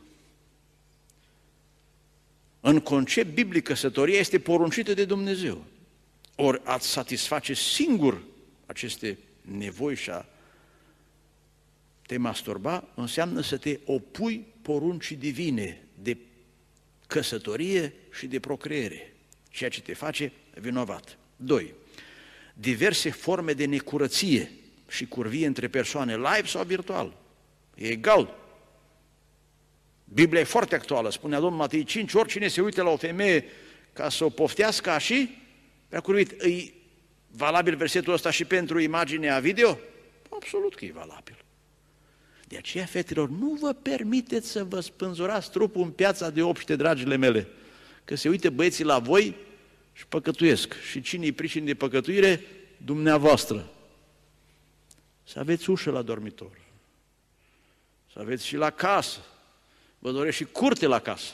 În concept biblic, căsătoria este poruncită de Dumnezeu. Ori ați satisface singur aceste nevoi și a te masturba, înseamnă să te opui poruncii divine de căsătorie și de procreere, ceea ce te face vinovat. doi. Diverse forme de necurăție și curvie între persoane, live sau virtual. E egal. Biblia e foarte actuală, spunea Domnul Matei cinci, oricine se uite la o femeie ca să o poftească și prea curvit. E valabil versetul ăsta și pentru imaginea video? Absolut că e valabil. De aceea, fetelor, nu vă permiteți să vă spânzurați trupul în piața de obște, dragile mele, că se uite băieții la voi și păcătuiesc. Și cine îi pricini de păcătuire? Dumneavoastră. Să aveți ușă la dormitor. Să aveți și la casă. Vă doresc și curte la casă.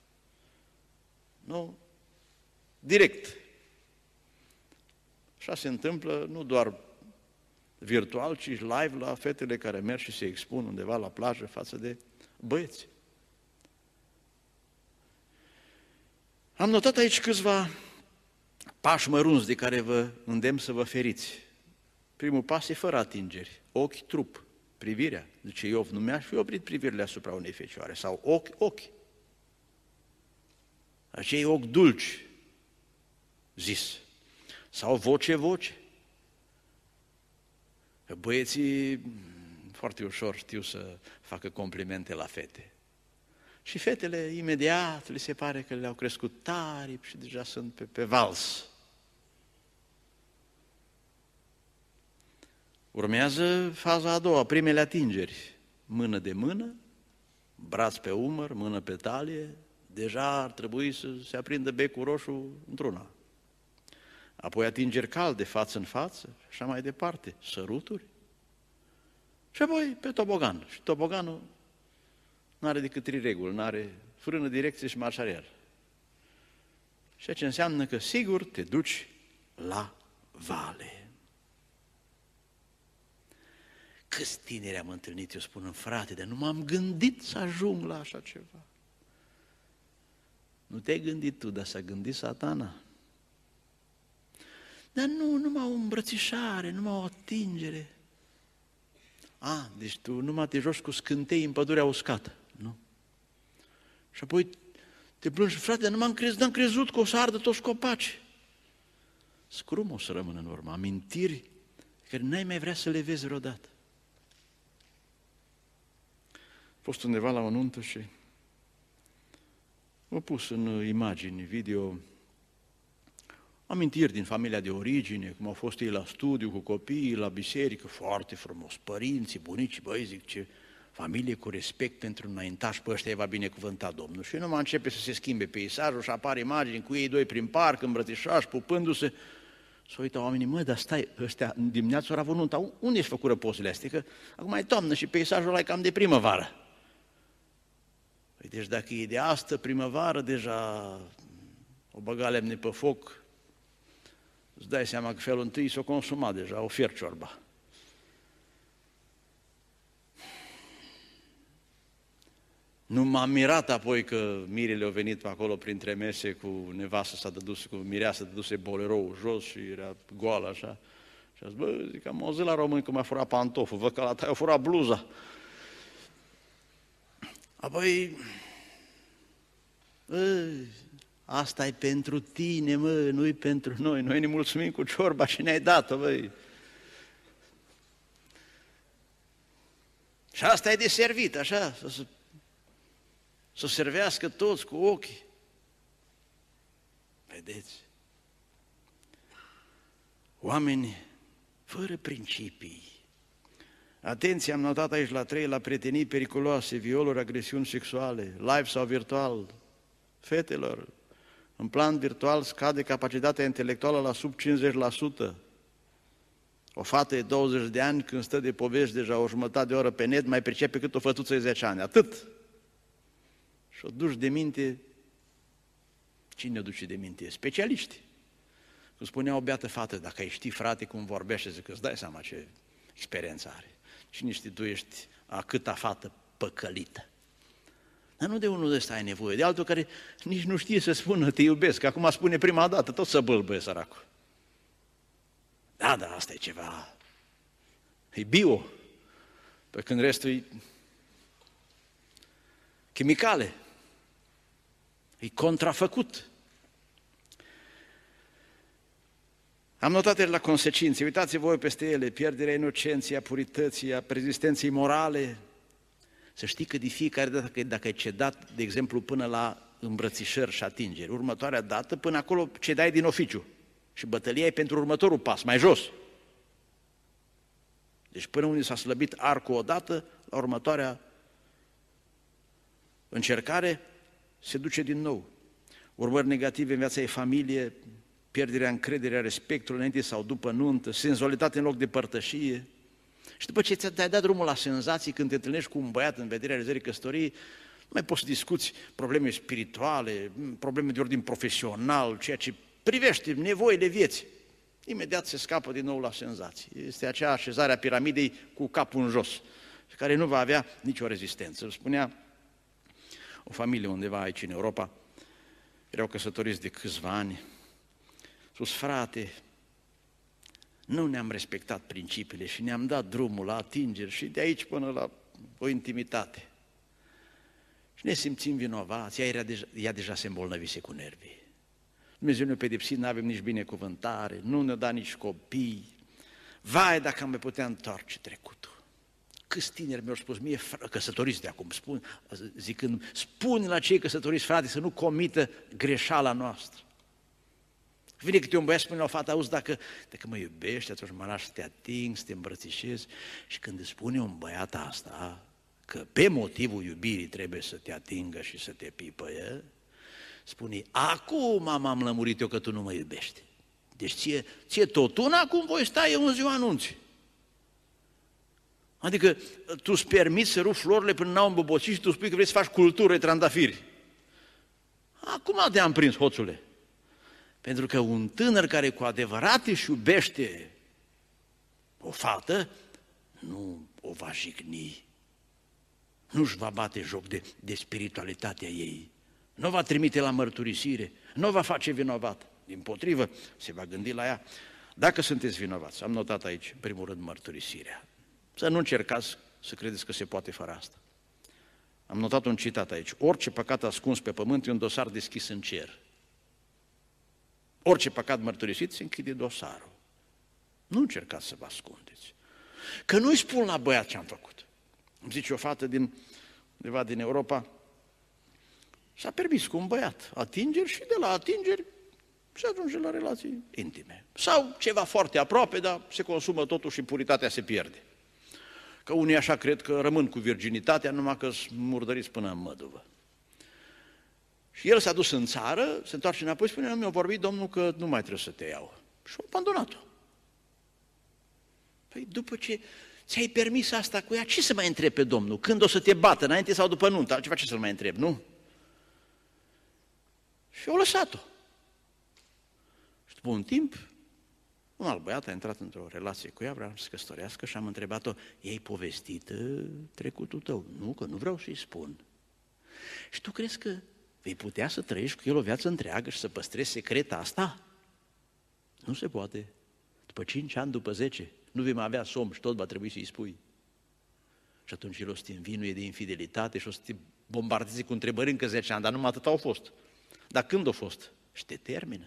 Nu? Direct. Așa se întâmplă nu doar virtual, ci live la fetele care merg și se expun undeva la plajă față de băieți. Am notat aici câțiva pași mărunți de care vă îndemn să vă feriți. Primul pas e fără atingeri, ochi, trup, privirea. Zice Iov, nu mi-aș fi oprit privirile asupra unei fecioare. Sau ochi, ochi. Acei ochi dulci, zis. Sau voce, voce. Că băieții foarte ușor știu să facă complimente la fete. Și fetele, imediat, li se pare că le-au crescut tari și deja sunt pe, pe vals. Urmează faza a doua, primele atingeri. Mână de mână, braț pe umăr, mână pe talie, deja ar trebui să se aprindă becul roșu într-una. Apoi atingeri calde, față în față, și așa mai departe, săruturi. Și apoi pe tobogan. Și toboganul nu are decât trei reguli, nu are frână, direcție și marș arier. Ceea ce înseamnă că sigur te duci la vale. Câți tineri am întâlnit, eu spun, frate, dar nu m-am gândit să ajung la așa ceva. Nu te-ai gândit tu, dar s-a gândit Satana. Dar nu, numai o îmbrățișare, numai o atingere. A, deci tu numai te joci cu scântei în pădurea uscată, nu? Și apoi te plângi, frate, nu m-am crezut, n-am crezut că o să ardă toți copaci. Scrum o să rămână în urmă, amintiri care n-ai mai vrea să le vezi vreodată. A fost undeva la o nuntă și au pus în imagini, video, amintiri din familia de origine, cum au fost ei la studiu cu copiii, la biserică, foarte frumos, părinții, bunicii, băi, zic, ce familie cu respect pentru înaintaș, pe ăștia va binecuvânta Domnul. Și numai începe să se schimbe peisajul și apar imagini cu ei doi prin parc, îmbrățișași, pupându-se. Să uită oamenii, mă, dar stai, ăștia în dimineață ori avut nunta, unde ești făcură pozele astea? Că acum e toamnă și peisajul ăla e cam de primăvară. Păi deci dacă e de astă primăvară, deja o băga lemne pe foc, îți dai seama că felul întâi s-o consuma deja, o fier ciorba. Nu m-am mirat apoi că mirele au venit pe acolo printre mese cu nevastă s-a dăduse, cu mireasă dăduse bolerou jos și era goală așa. Și a zis, bă, zic, am auzit la români că mi-a furat pantoful, văd că la ta i-a furat bluza. Apoi, bă, asta e pentru tine, mă, nu-i pentru noi, noi ne mulțumim cu ciorba și ne-ai dat-o, băi. Și asta e de servit, așa, să se să servească toți cu ochii. Vedeți? Oameni fără principii. Atenție, am notat aici la trei, la prietenii periculoase, violuri, agresiuni sexuale, live sau virtual, fetelor. În plan virtual scade capacitatea intelectuală la sub cincizeci la sută. O fată de douăzeci de ani, când stă de povești deja o jumătate de oră pe net, mai pricepe cât o fătuță de zece ani. Atât! Și o duci de minte, cine o duce de minte? Specialiști. Cum spunea o beată fată, dacă ai ști, frate, cum vorbește, zic, îți dai seama ce experiență are. Cine știi, tu ești a câta fată păcălită. Dar nu de unul de ăsta ai nevoie, de altul care nici nu știe să spună te iubesc, că acum spune prima dată, tot să bâlbăie săracul. Da, da, asta e ceva, e bio, pe când restul e chimicale. E contrafăcut. Am notat la consecințe, uitați-vă voi peste ele, pierderea inocenței, a purității, a rezistenței morale. Să știi că de fiecare dată, dacă ai cedat, de exemplu, până la îmbrățișări și atingeri, următoarea dată, până acolo cedai din oficiu și bătălia e pentru următorul pas, mai jos. Deci până unde s-a slăbit arcul odată, la următoarea încercare, se duce din nou. Urmări negative în viața ei, familie, pierderea încrederea, respectul înainte sau după nuntă, senzualitate în loc de părtășie. Și după ce ți-ai dat drumul la senzații, când te întâlnești cu un băiat în vederea realizării căsătoriei, nu mai poți să discuți probleme spirituale, probleme de ordin profesional, ceea ce privește nevoile vieții. Imediat se scapă din nou la senzații. Este acea așezare a piramidei cu capul în jos, care nu va avea nicio rezistență. Spunea o familie undeva aici în Europa, erau căsătoriți de câțiva ani, spus, frate, nu ne-am respectat principiile și ne-am dat drumul la atingeri și de aici până la o intimitate. Și ne simțim vinovați, ea, deja, ea deja se îmbolnăvise cu nervii. Dumnezeu ne-a pedepsit, nu avem nici binecuvântare, nu ne-a dat nici copii. Vai, dacă am mai putea întoarce trecutul. Câți tineri mi-au spus mie, căsătoriți de acum, spun, zicând, spune la cei căsătoriți, frate, să nu comită greșeala noastră. Vine câte un băiat, spune la o fată, auzi, dacă, dacă mă iubești, atunci mă lași să te ating, să te îmbrățișezi. Și când îți spune un băiat asta, că pe motivul iubirii trebuie să te atingă și să te pipăie, spune, acum m-am lămurit eu că tu nu mă iubești. Deci ție, ție tot una, cum voi sta eu în ziua anunții. Adică tu îți permiți să rupi florile până n-au îmbobocit și tu spui că vrei să faci cultură de trandafiri. Acum te-am prins, hoțule. Pentru că un tânăr care cu adevărat își iubește o fată, nu o va jigni, nu își va bate joc de, de spiritualitatea ei, nu va trimite la mărturisire, nu va face vinovat. Dimpotrivă, se va gândi la ea. Dacă sunteți vinovați, am notat aici, în primul rând, mărturisirea. Să nu încercați să credeți că se poate fără asta. Am notat un citat aici. Orice păcat ascuns pe pământ e un dosar deschis în cer. Orice păcat mărturisit se închide dosarul. Nu încercați să vă ascundeți. Că nu-i spun la băiat ce am făcut. Îmi zice o fată din, undeva din Europa, s-a permis cu un băiat atingeri și de la atingeri se ajunge la relații intime. Sau ceva foarte aproape, dar se consumă totul și puritatea se pierde. Că unii așa cred că rămân cu virginitatea, numai că sunt murdăriți până în măduvă. Și el s-a dus în țară, se întoarce înapoi, spune, nu mi-a vorbit Domnul că nu mai trebuie să te iau. Și a abandonat-o. Păi după ce ți-ai permis asta cu ea, ce să mai întrebi pe Domnul? Când o să te bată, înainte sau după nuntă? Altceva ce să-l mai întrebi, nu? Și au lăsat-o. Și după un timp, un alt băiat a intrat într-o relație cu ea, vrea să se căsătorească și am întrebat-o, ei povestit trecutul tău? Nu, că nu vreau să-i spun. Și tu crezi că vei putea să trăiești cu el o viață întreagă și să păstrezi secreta asta? Nu se poate. După cinci ani, după zece, nu vei mai avea somn și tot va trebui să-i spui. Și atunci el o să te învinuie de infidelitate și o să te bombardeze cu întrebări încă zece ani, dar numai atât au fost. Dar când au fost? Și te termină.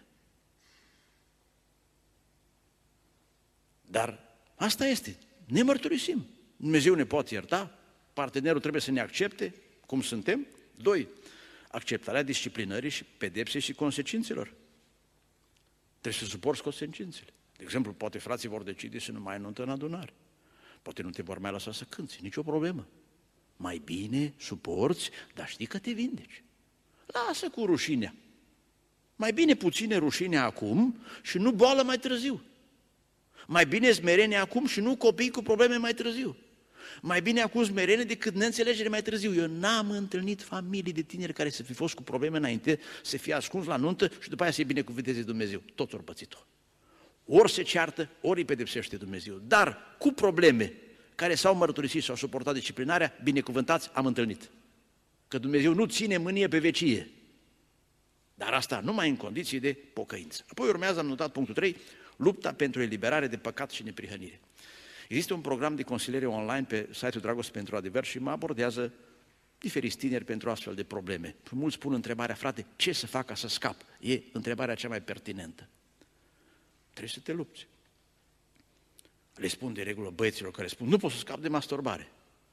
Dar asta este, ne mărturisim. Dumnezeu ne poate ierta, partenerul trebuie să ne accepte cum suntem. Doi, acceptarea disciplinării și pedepsei și consecințelor. Trebuie să suporți consecințele. De exemplu, poate frații vor decide să nu mai înuntă în adunare. Poate nu te vor mai lăsa să cânți, nicio problemă. Mai bine suporți, dar știi că te vindeci. Lasă cu rușinea. Mai bine puține rușine acum și nu boală mai târziu. Mai bine smerenie acum și nu copii cu probleme mai târziu. Mai bine acum smerenie decât neînțelegere mai târziu. Eu n-am întâlnit familii de tineri care să fi fost cu probleme înainte, să fie ascuns la nuntă și după aia să-i binecuvânteze Dumnezeu. Toți ori pățit-o. Ori se ceartă, ori îi pedepsește Dumnezeu. Dar cu probleme care s-au mărturisit și au suportat disciplinarea, binecuvântați, am întâlnit. Că Dumnezeu nu ține mânie pe vecie. Dar asta numai în condiții de pocăință. Apoi urmează, am notat punctul trei, lupta pentru eliberare de păcat și neprihănire. Există un program de consiliere online pe site-ul Dragoste pentru Adevăr și mă abordează diferiți tineri pentru astfel de probleme. Mulți pun întrebarea, frate, ce să fac ca să scap? E întrebarea cea mai pertinentă. Trebuie să te lupți. Le spun de regulă băieților care spun, nu pot să scap de masturbare.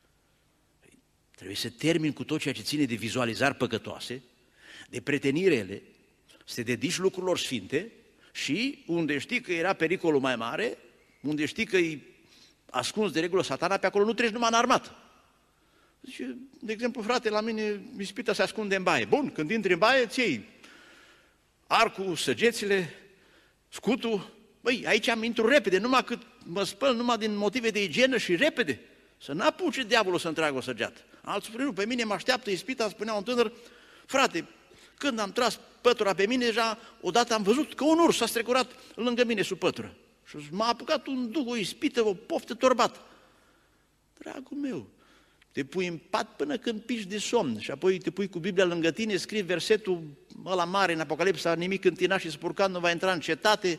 Trebuie să termin cu tot ceea ce ține de vizualizări păcătoase, de pretenirele, să te dedici lucrurilor sfinte și unde știi că era pericolul mai mare, unde știi că e ascuns de regulă Satana, pe acolo nu treci numai în armată. Zice, de exemplu, frate, la mine ispita se ascunde în baie. Bun, când intri în baie, îți iei arcul, săgețile, scutul. Băi, aici am intru repede, numai cât mă spăl, numai din motive de igienă și repede. Să n-apuce diavolul să-mi tragă o săgeată. Alții spune, nu, pe mine mă așteaptă ispita, spunea un tânăr, frate, când am tras pătura pe mine, deja odată am văzut că un urs s-a strecurat lângă mine sub pătură. Și m-a apucat un duh, o ispită, o poftă torbat. Dragul meu, te pui în pat până când piși de somn și apoi te pui cu Biblia lângă tine, scrii versetul ăla mare în Apocalipsa, nimic întinat și spurcat nu va intra în cetate,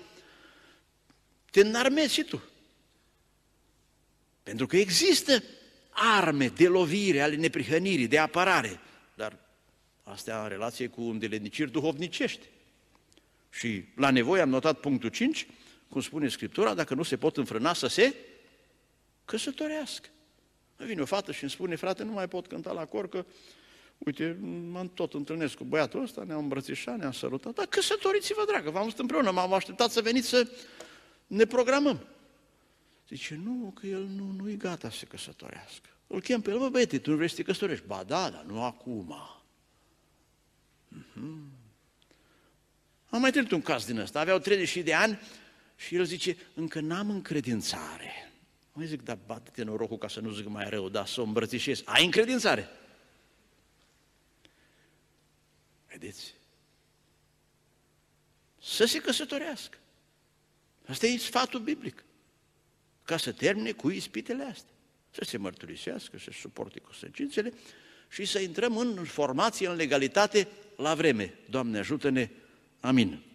te înarmezi și tu. Pentru că există arme de lovire, ale neprihănirii, de apărare, dar astea în relație cu îndeletniciri duhovnicești. Și la nevoie am notat punctul cinci, cum spune Scriptura, dacă nu se pot înfrâna să se căsătorească. Vine o fată și îmi spune, frate, nu mai pot cânta la cor, că, uite, mă tot întâlnesc cu băiatul ăsta, ne-am îmbrățișat, ne-am sărutat, dar căsătoriți-vă, dragă, v-am văzut împreună, m-am așteptat să veniți să ne programăm. Zice, nu, că el nu, nu-i gata să se căsătorească. Îl chem pe el, mă, băiete, tu nu vrei să te căsătorești? Ba da, dar nu acum. Uh-huh. Am mai trăit un caz din ăsta, aveau treizeci de ani și el zice, încă n-am încredințare. Mă zic, dar bate-te norocul ca să nu zic mai rău, dar să o îmbrățișez. Ai încredințare? Vedeți? Să se căsătorească. Asta e sfatul biblic. Ca să termine cu ispitele astea. Să se mărturisească, să suporte consecințele și să intrăm în formație, în legalitate, la vreme. Doamne, ajută-ne! Amin.